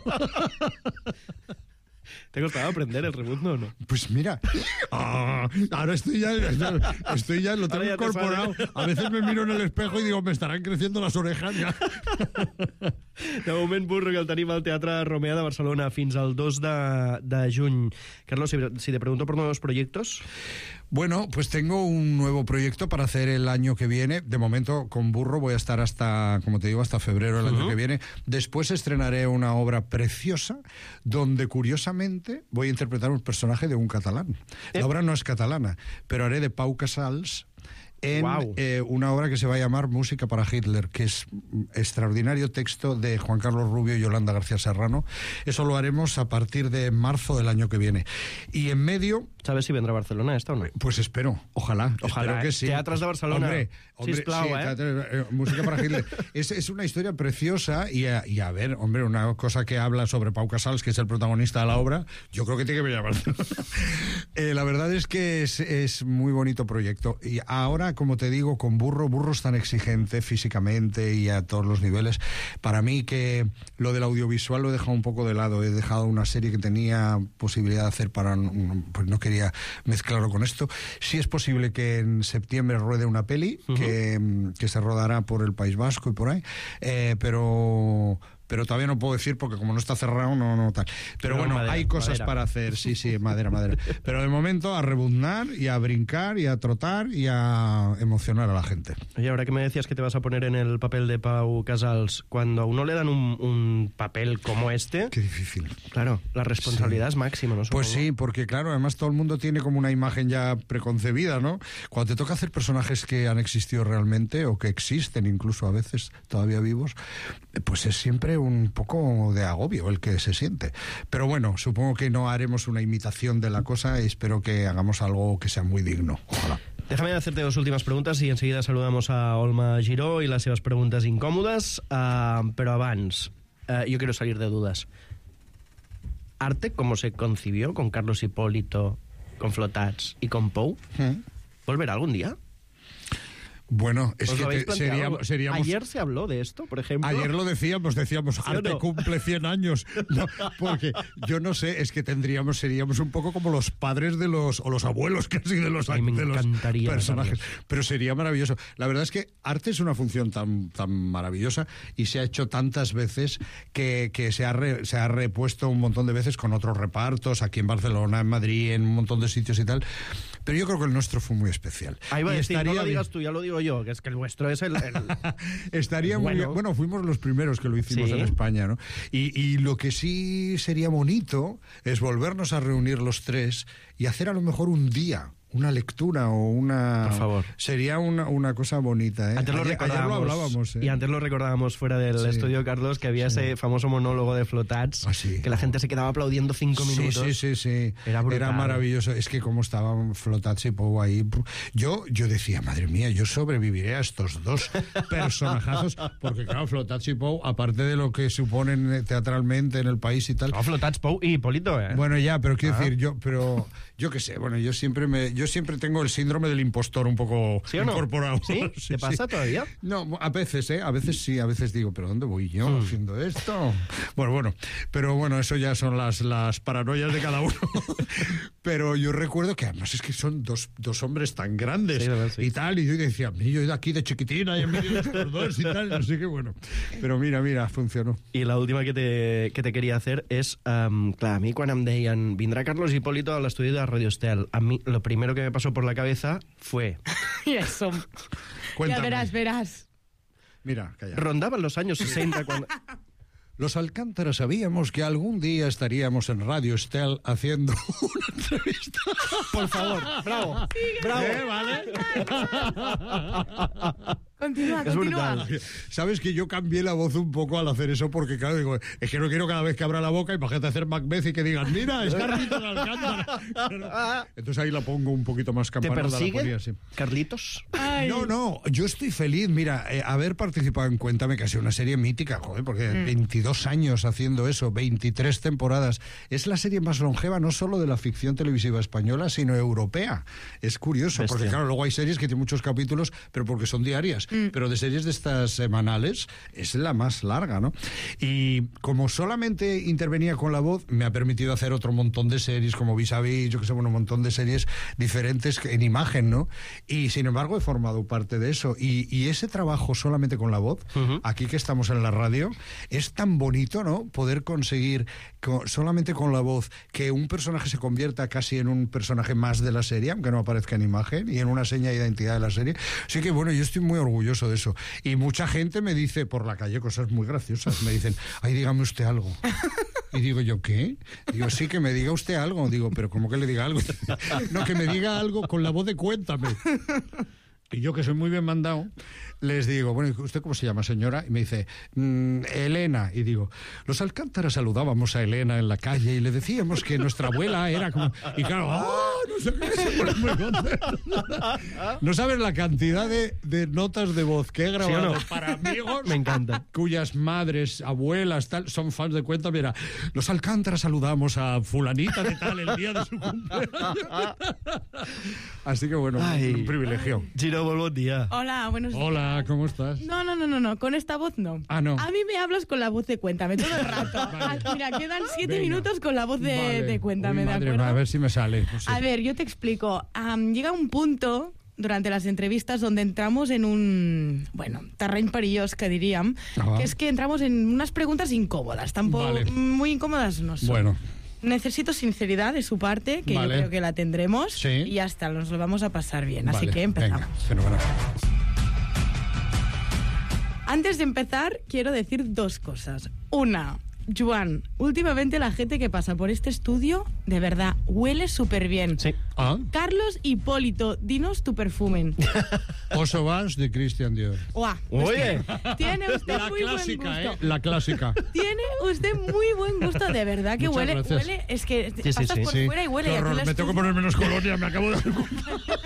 ¿Te ha costado aprender el rebuzno o no? Pues mira, ah, ahora estoy ya, estoy ya, lo tengo ya incorporado. A veces me miro en el espejo y digo, me estarán creciendo las orejas ya. De moment, Burro, que el tenim al Teatre Romea de Barcelona fins al dos de, de juny. Carlos, si, si te pregunto por nuevos proyectos... Bueno, pues tengo un nuevo proyecto para hacer el año que viene. De momento, con Burro voy a estar hasta, como te digo, hasta febrero del uh-huh. año que viene. Después estrenaré una obra preciosa donde, curiosamente, voy a interpretar un personaje de un catalán. ¿Eh? La obra no es catalana, pero haré de Pau Casals en wow. eh, una obra que se va a llamar Música para Hitler, que es extraordinario texto de Juan Carlos Rubio y Yolanda García Serrano. Eso lo haremos a partir de marzo del año que viene. Y en medio ¿Sabes si vendrá a Barcelona esta o no? Pues espero, ojalá. Ojalá, espero que eh? sí. Teatros de Barcelona. Hombre, hombre sisplau, sí, eh? teatro, eh, música para Hitler. Es, es una historia preciosa y a, y a ver, hombre, una cosa que habla sobre Pau Casals, que es el protagonista de la obra, yo creo que tiene que venir a Barcelona. eh, la verdad es que es, es muy bonito proyecto. Y ahora, como te digo, con Burro, Burro es tan exigente físicamente y a todos los niveles. Para mí que lo del audiovisual lo he dejado un poco de lado. He dejado una serie que tenía posibilidad de hacer para... Pues no quería mezclarlo con esto. Sí es posible que en septiembre ruede una peli uh-huh. que, que se rodará por el País Vasco y por ahí, eh, pero... pero todavía no puedo decir porque como no está cerrado, no, no tal. Pero, pero bueno, madera, hay cosas madera. para hacer, sí, sí, madera, madera. Pero de momento a rebuznar y a brincar y a trotar y a emocionar a la gente. Y ahora que me decías que te vas a poner en el papel de Pau Casals, cuando a uno le dan un, un papel como este... Qué difícil. Claro, la responsabilidad sí. es máxima, ¿no? Pues sí, porque claro, además todo el mundo tiene como una imagen ya preconcebida, ¿no? Cuando te toca hacer personajes que han existido realmente o que existen incluso a veces todavía vivos, pues es siempre un poco de agobio el que se siente. Pero bueno, supongo que no haremos una imitación de la cosa y espero que hagamos algo que sea muy digno. Ojalá. Déjame hacerte dos últimas preguntas i enseguida saludamos a Olma Giró i les seves preguntes incòmodes, uh, però abans, uh, yo quiero salir de dudas. ¿Arte como se concibió con Carlos Hipólito, con Flotats y con Pou? ¿Mm? ¿Volverá algún día? Bueno, es que te, seríamos, seríamos... Ayer se habló de esto, por ejemplo. Ayer lo decíamos, decíamos, Arte no? cumple cien años. No, porque yo no sé, es que tendríamos, seríamos un poco como los padres de los, o los abuelos casi de los, de los personajes. Pero sería maravilloso. La verdad es que Arte es una función tan, tan maravillosa y se ha hecho tantas veces que, que se, ha re, se ha repuesto un montón de veces con otros repartos, aquí en Barcelona, en Madrid, en un montón de sitios y tal. Pero yo creo que el nuestro fue muy especial. Ahí va a decir, no lo digas tú, ya lo digo yo, que es que el nuestro es el... el... Estaría muy bueno. bien. Bueno, fuimos los primeros que lo hicimos ¿Sí? en España, ¿no? Y, y lo que sí sería bonito es volvernos a reunir los tres y hacer a lo mejor un día una lectura o una... Por favor. Sería una, una cosa bonita, ¿eh? Antes lo ayer, recordábamos, ayer lo hablábamos, ¿eh? Y antes lo recordábamos fuera del sí. estudio, Carlos, que había sí. ese famoso monólogo de Flotats, ah, sí. que la gente se quedaba aplaudiendo cinco minutos. Sí, sí, sí, sí. Era brutal. Era maravilloso. Es que como estaban Flotats y Pou ahí... Yo, yo decía, madre mía, yo sobreviviré a estos dos personajazos, porque claro, Flotats y Pou, aparte de lo que suponen teatralmente en el país y tal... No, Flotats, Pou y Hipólito, ¿eh? Bueno, ya, pero quiero ah. decir, yo, pero yo qué sé, bueno, yo siempre me, yo siempre tengo el síndrome del impostor un poco ¿Sí o no? incorporado. ¿Sí? sí ¿Te pasa sí. todavía? No, a veces, ¿eh? A veces sí, a veces digo, ¿pero dónde voy yo mm. haciendo esto? Bueno, bueno, pero bueno, eso ya son las, las paranoias de cada uno. Pero yo recuerdo que además es que son dos, dos hombres tan grandes sí, sí. y tal, y yo decía, yo de aquí de chiquitina y en medio de estos dos y tal, así que bueno. Pero mira, mira, funcionó. Y la última que te, que te quería hacer es, um, clar, a mi quan em deien, vindrà Carlos Hipólito a l'estudi de Radio Estel, a mí lo primero que me pasó por la cabeza fue... y eso. Cuéntame. Ya verás, verás. Mira, calla. Rondaban los años sesenta cuando... Los Alcántara sabíamos que algún día estaríamos en Radio Estel haciendo una entrevista. Por favor, bravo, bravo. ¿Eh, vale? Continúa, es continúa. Brutal. Sabes que yo cambié la voz un poco al hacer eso porque, claro, digo, es que no quiero cada vez que abra la boca, imagínate hacer Macbeth y que digan, mira, es Carlitos Alcántara. Entonces ahí la pongo un poquito más campanada. ¿Te persigue, la ponía, sí. Carlitos? Ay. No, no, yo estoy feliz. Mira, eh, haber participado en Cuéntame, que ha sido una serie mítica, joder, porque mm. veintidós años haciendo eso, veintitrés temporadas. Es la serie más longeva no solo de la ficción televisiva española, sino europea. Es curioso, Bestia. Porque claro, luego hay series que tienen muchos capítulos, pero porque son diarias. Mm. Pero de series de estas semanales es la más larga, ¿no? Y como solamente intervenía con la voz, me ha permitido hacer otro montón de series, como Vis a Vis, yo que sé, bueno, un montón de series diferentes en imagen, ¿no? Y sin embargo he formado parte de eso. Y, y ese trabajo solamente con la voz, uh-huh. aquí que estamos en la radio, es tan bonito, ¿no? Poder conseguir con, solamente con la voz que un personaje se convierta casi en un personaje más de la serie, aunque no aparezca en imagen, y en una seña de identidad de la serie. Así que bueno, yo estoy muy orgulloso de eso. Y mucha gente me dice por la calle cosas muy graciosas. Me dicen, ay, dígame usted algo. Y digo yo, ¿qué? Digo, sí, que me diga usted algo. Digo, pero ¿cómo que le diga algo? No, que me diga algo con la voz de Cuéntame. Y yo, que soy muy bien mandado, les digo, bueno, ¿usted cómo se llama, señora? Y me dice, mmm, Elena. Y digo, los Alcántara saludábamos a Elena en la calle y le decíamos que nuestra abuela era como... Y claro, ¡oh! no sé qué, se pone muy contento. No sabes la cantidad de, de notas de voz que he grabado, ¿sí o no?, para amigos. Me encanta. Cuyas madres, abuelas, tal, son fans de Cuenta. Mira, los Alcántara saludamos a fulanita de tal el día de su cumpleaños. Así que bueno, Ay. un privilegio. Giro, buen día. Hola, buenos días. Hola, ¿cómo estás? No, no, no, no, no, con esta voz no. Ah, no. A mí me hablas con la voz de Cuéntame todo el rato. Vale. Mira, quedan siete Venga. minutos con la voz de, vale. de Cuéntame, Uy, ¿de madre, acuerdo? A ver si me sale. No sé. A ver, yo te explico. Um, llega un punto durante las entrevistas donde entramos en un, bueno, terreny perillós, que diríem, ah, que es que entramos en unas preguntas incómodas. Tampoco vale. muy incómodas no son. Bueno. Necesito sinceridad de su parte, que vale. yo creo que la tendremos. Sí. Y ya está, nos lo vamos a pasar bien. Vale. Así que empezamos. Venga, fenomenal. Antes de empezar, quiero decir dos cosas. Una, Joan, últimamente la gente que pasa por este estudio, de verdad, huele súper bien. Sí. ¿Ah? Carlos Hipólito, dinos tu perfume. Oso Vans de Christian Dior. Uah, Oye. Tiene usted la muy clásica, buen gusto. ¿eh? La clásica. Tiene usted muy buen gusto, de verdad, que Muchas huele, gracias. huele, es que Sí, sí, pasas sí. por Sí. fuera y huele. Qué y aquí horror, el me tengo que estudio- poner menos colonia, me acabo de dar cuenta.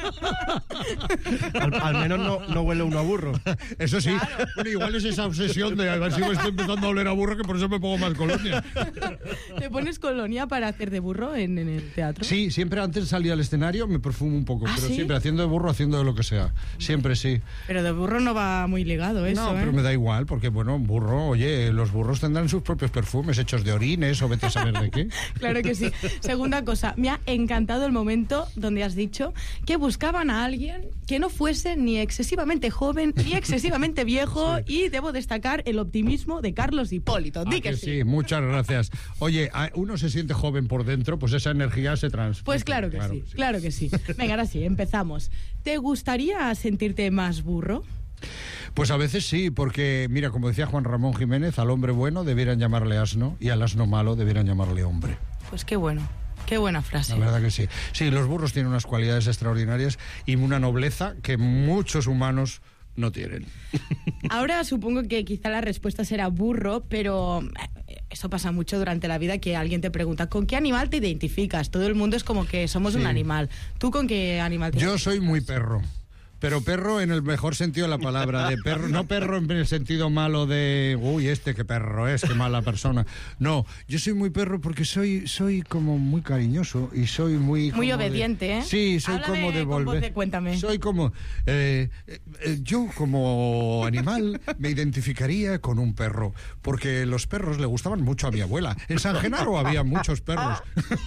Al, al menos no, no huele uno a burro. Eso sí, bueno, igual es esa obsesión de a ver si me estoy empezando a oler a burro, que por eso me pongo más colonia. ¿Te pones colonia para hacer de burro en, en el teatro? Sí, siempre antes de salir al escenario me perfumo un poco, ¿Ah, pero sí? siempre haciendo de burro, haciendo de lo que sea. Siempre sí. Pero de burro no va muy ligado eso, No, ¿eh? pero me da igual, porque bueno, burro, oye, los burros tendrán sus propios perfumes hechos de orines o vete a saber de qué. Claro que sí. Segunda cosa, me ha encantado el momento donde has dicho que buscaban a alguien que no fuese ni excesivamente joven ni excesivamente viejo, sí. Y debo destacar el optimismo de Carlos Hipólito. Di Ah, que que sí. sí, muchas gracias. Oye, a- uno se siente joven por dentro, pues esa energía se transmite. Pues claro que sí, claro que sí. Venga, ahora sí, empezamos. ¿Te gustaría sentirte más burro? Pues a veces sí, porque mira, como decía Juan Ramón Jiménez, al hombre bueno debieran llamarle asno y al asno malo debieran llamarle hombre. Pues qué bueno. Qué buena frase. La verdad que sí. Sí, los burros tienen unas cualidades extraordinarias y una nobleza que muchos humanos no tienen. Ahora supongo que quizá la respuesta será burro, pero eh, eso pasa mucho durante la vida, que alguien te pregunta ¿con qué animal te identificas? Todo el mundo es como que somos Sí. un animal. ¿Tú con qué animal te Yo identificas? soy muy perro. Pero perro en el mejor sentido de la palabra, de perro, no perro en el sentido malo de, uy, este qué perro es, qué mala persona. No, yo soy muy perro porque soy soy como muy cariñoso y soy muy... Muy como de- obediente, ¿eh? Sí, soy Háblame como de con voz volver... de Cuéntame. Soy como... eh, eh, yo como animal me identificaría con un perro, porque los perros le gustaban mucho a mi abuela. En San Genaro había muchos perros.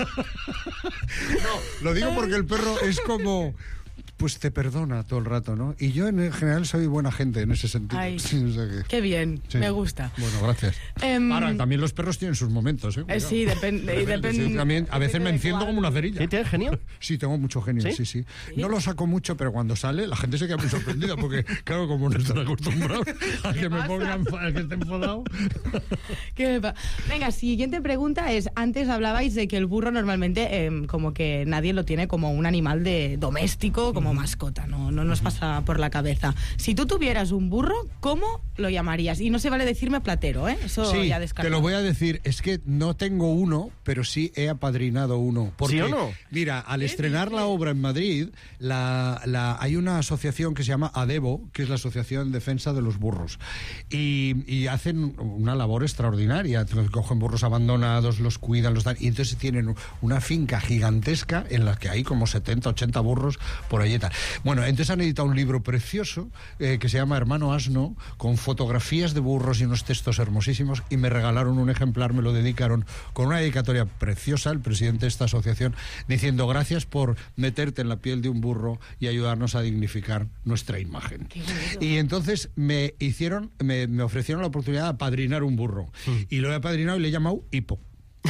No, lo digo porque el perro es como... Pues te perdona todo el rato, ¿no? Y yo en general soy buena gente en ese sentido. Ay, Sí, o sea que- qué bien, Sí. me gusta. Bueno, gracias. Em, Ahora, también los perros tienen sus momentos, ¿eh? Eh, sí, depende. y depende Sí, también, a veces me de enciendo cuál. como una cerilla. ¿Sí tienes genio? Sí, tengo mucho genio, ¿Sí? sí, sí, No lo saco mucho, pero cuando sale, la gente se queda muy sorprendida, porque, claro, como no están acostumbrados a que me pongan, a que esté enfadado. ¿Qué pa- Venga, siguiente pregunta es, antes hablabais de que el burro normalmente em, como que nadie lo tiene como un animal de doméstico, como mascota, no, no nos pasa por la cabeza. Si tú tuvieras un burro, ¿cómo lo llamarías? Y no se vale decirme platero, ¿eh? Eso Sí, ya te descartado. lo voy a decir, es que no tengo uno, pero sí he apadrinado uno. Porque, ¿Sí o no? Mira, al estrenar la obra en Madrid, la, la, hay una asociación que se llama ADEBO, que es la Asociación en Defensa de los Burros, y, y hacen una labor extraordinaria. Cogen burros abandonados, los cuidan, los dan, y entonces tienen una finca gigantesca en la que hay como setenta, ochenta burros por allí y tal. Bueno, entonces han editado un libro precioso eh, que se llama Hermano Asno, con fotografías de burros y unos textos hermosísimos, y me regalaron un ejemplar, me lo dedicaron con una dedicatoria preciosa, el presidente de esta asociación, diciendo gracias por meterte en la piel de un burro y ayudarnos a dignificar nuestra imagen. Y entonces me hicieron, me, me ofrecieron la oportunidad de apadrinar un burro, y lo he apadrinado y le he llamado Hipo.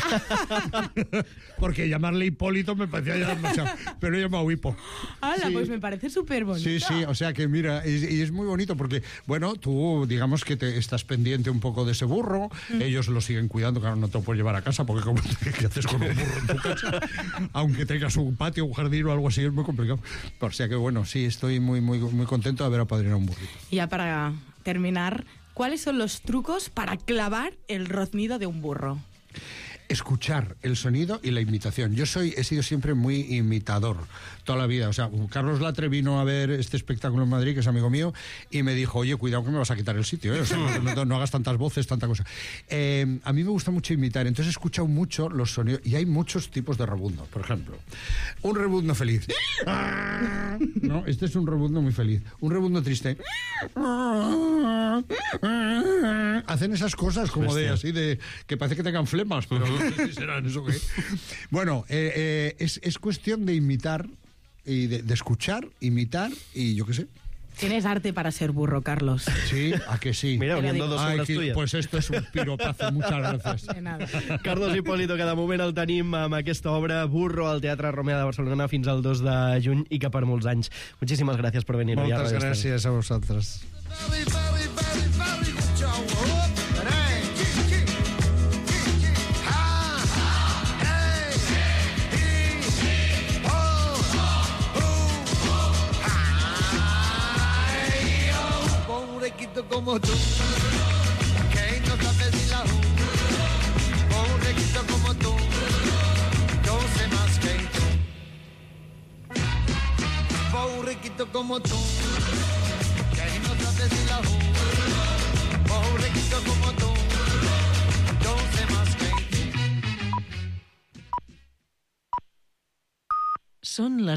Porque llamarle Hipólito me parecía ya demasiado, pero he llamado Hipo. ¡Hala! Sí. Pues me parece súper bonito. Sí, sí, o sea que mira, y, y es muy bonito porque, bueno, tú digamos que te estás pendiente un poco de ese burro, Mm. ellos lo siguen cuidando, claro, no te lo puedes llevar a casa porque como, ¿qué haces con un burro en tu casa? Aunque tengas un patio, un jardín o algo así, es muy complicado. O sea que bueno, sí, estoy muy, muy, muy contento de haber apadrinado un burrito. Y ya para terminar, ¿cuáles son los trucos para clavar el roznido de un burro? escuchar el sonido y la imitación. Yo soy, he sido siempre muy imitador toda la vida. O sea, Carlos Latre vino a ver este espectáculo en Madrid, que es amigo mío, y me dijo, oye, cuidado que me vas a quitar el sitio, ¿eh? O sea, no, no, no hagas tantas voces, tanta cosa. Eh, a mí me gusta mucho imitar, entonces he escuchado mucho los sonidos, y hay muchos tipos de rebuzno. Por ejemplo, un rebuzno feliz. No, este es un rebuzno muy feliz. Un rebuzno triste. Hacen esas cosas como de así de que parece que tengan flemas, pero no sé si serán eso que. Bueno, eh, eh, es, es cuestión de imitar y de, de escuchar, imitar y yo qué sé. Tienes arte para ser burro, Carlos. Sí, a que sí. Mira, uniendo dos obres tuyes. Pues esto és un piropazo, muchas gracias. De nada. Carlos Hipólito, que de moment el tenim amb aquesta obra Burro al Teatre Romea de Barcelona fins al dos de juny i que per molts anys. Muchísimas gracias por venir. Moltes gràcies a vosaltres. Como tú, que no sabes ni la U, un requito como tú, yo sé más que tú. Un requito como tú, que no sabes ni la U, un requito como tú, yo sé más que tú. Son las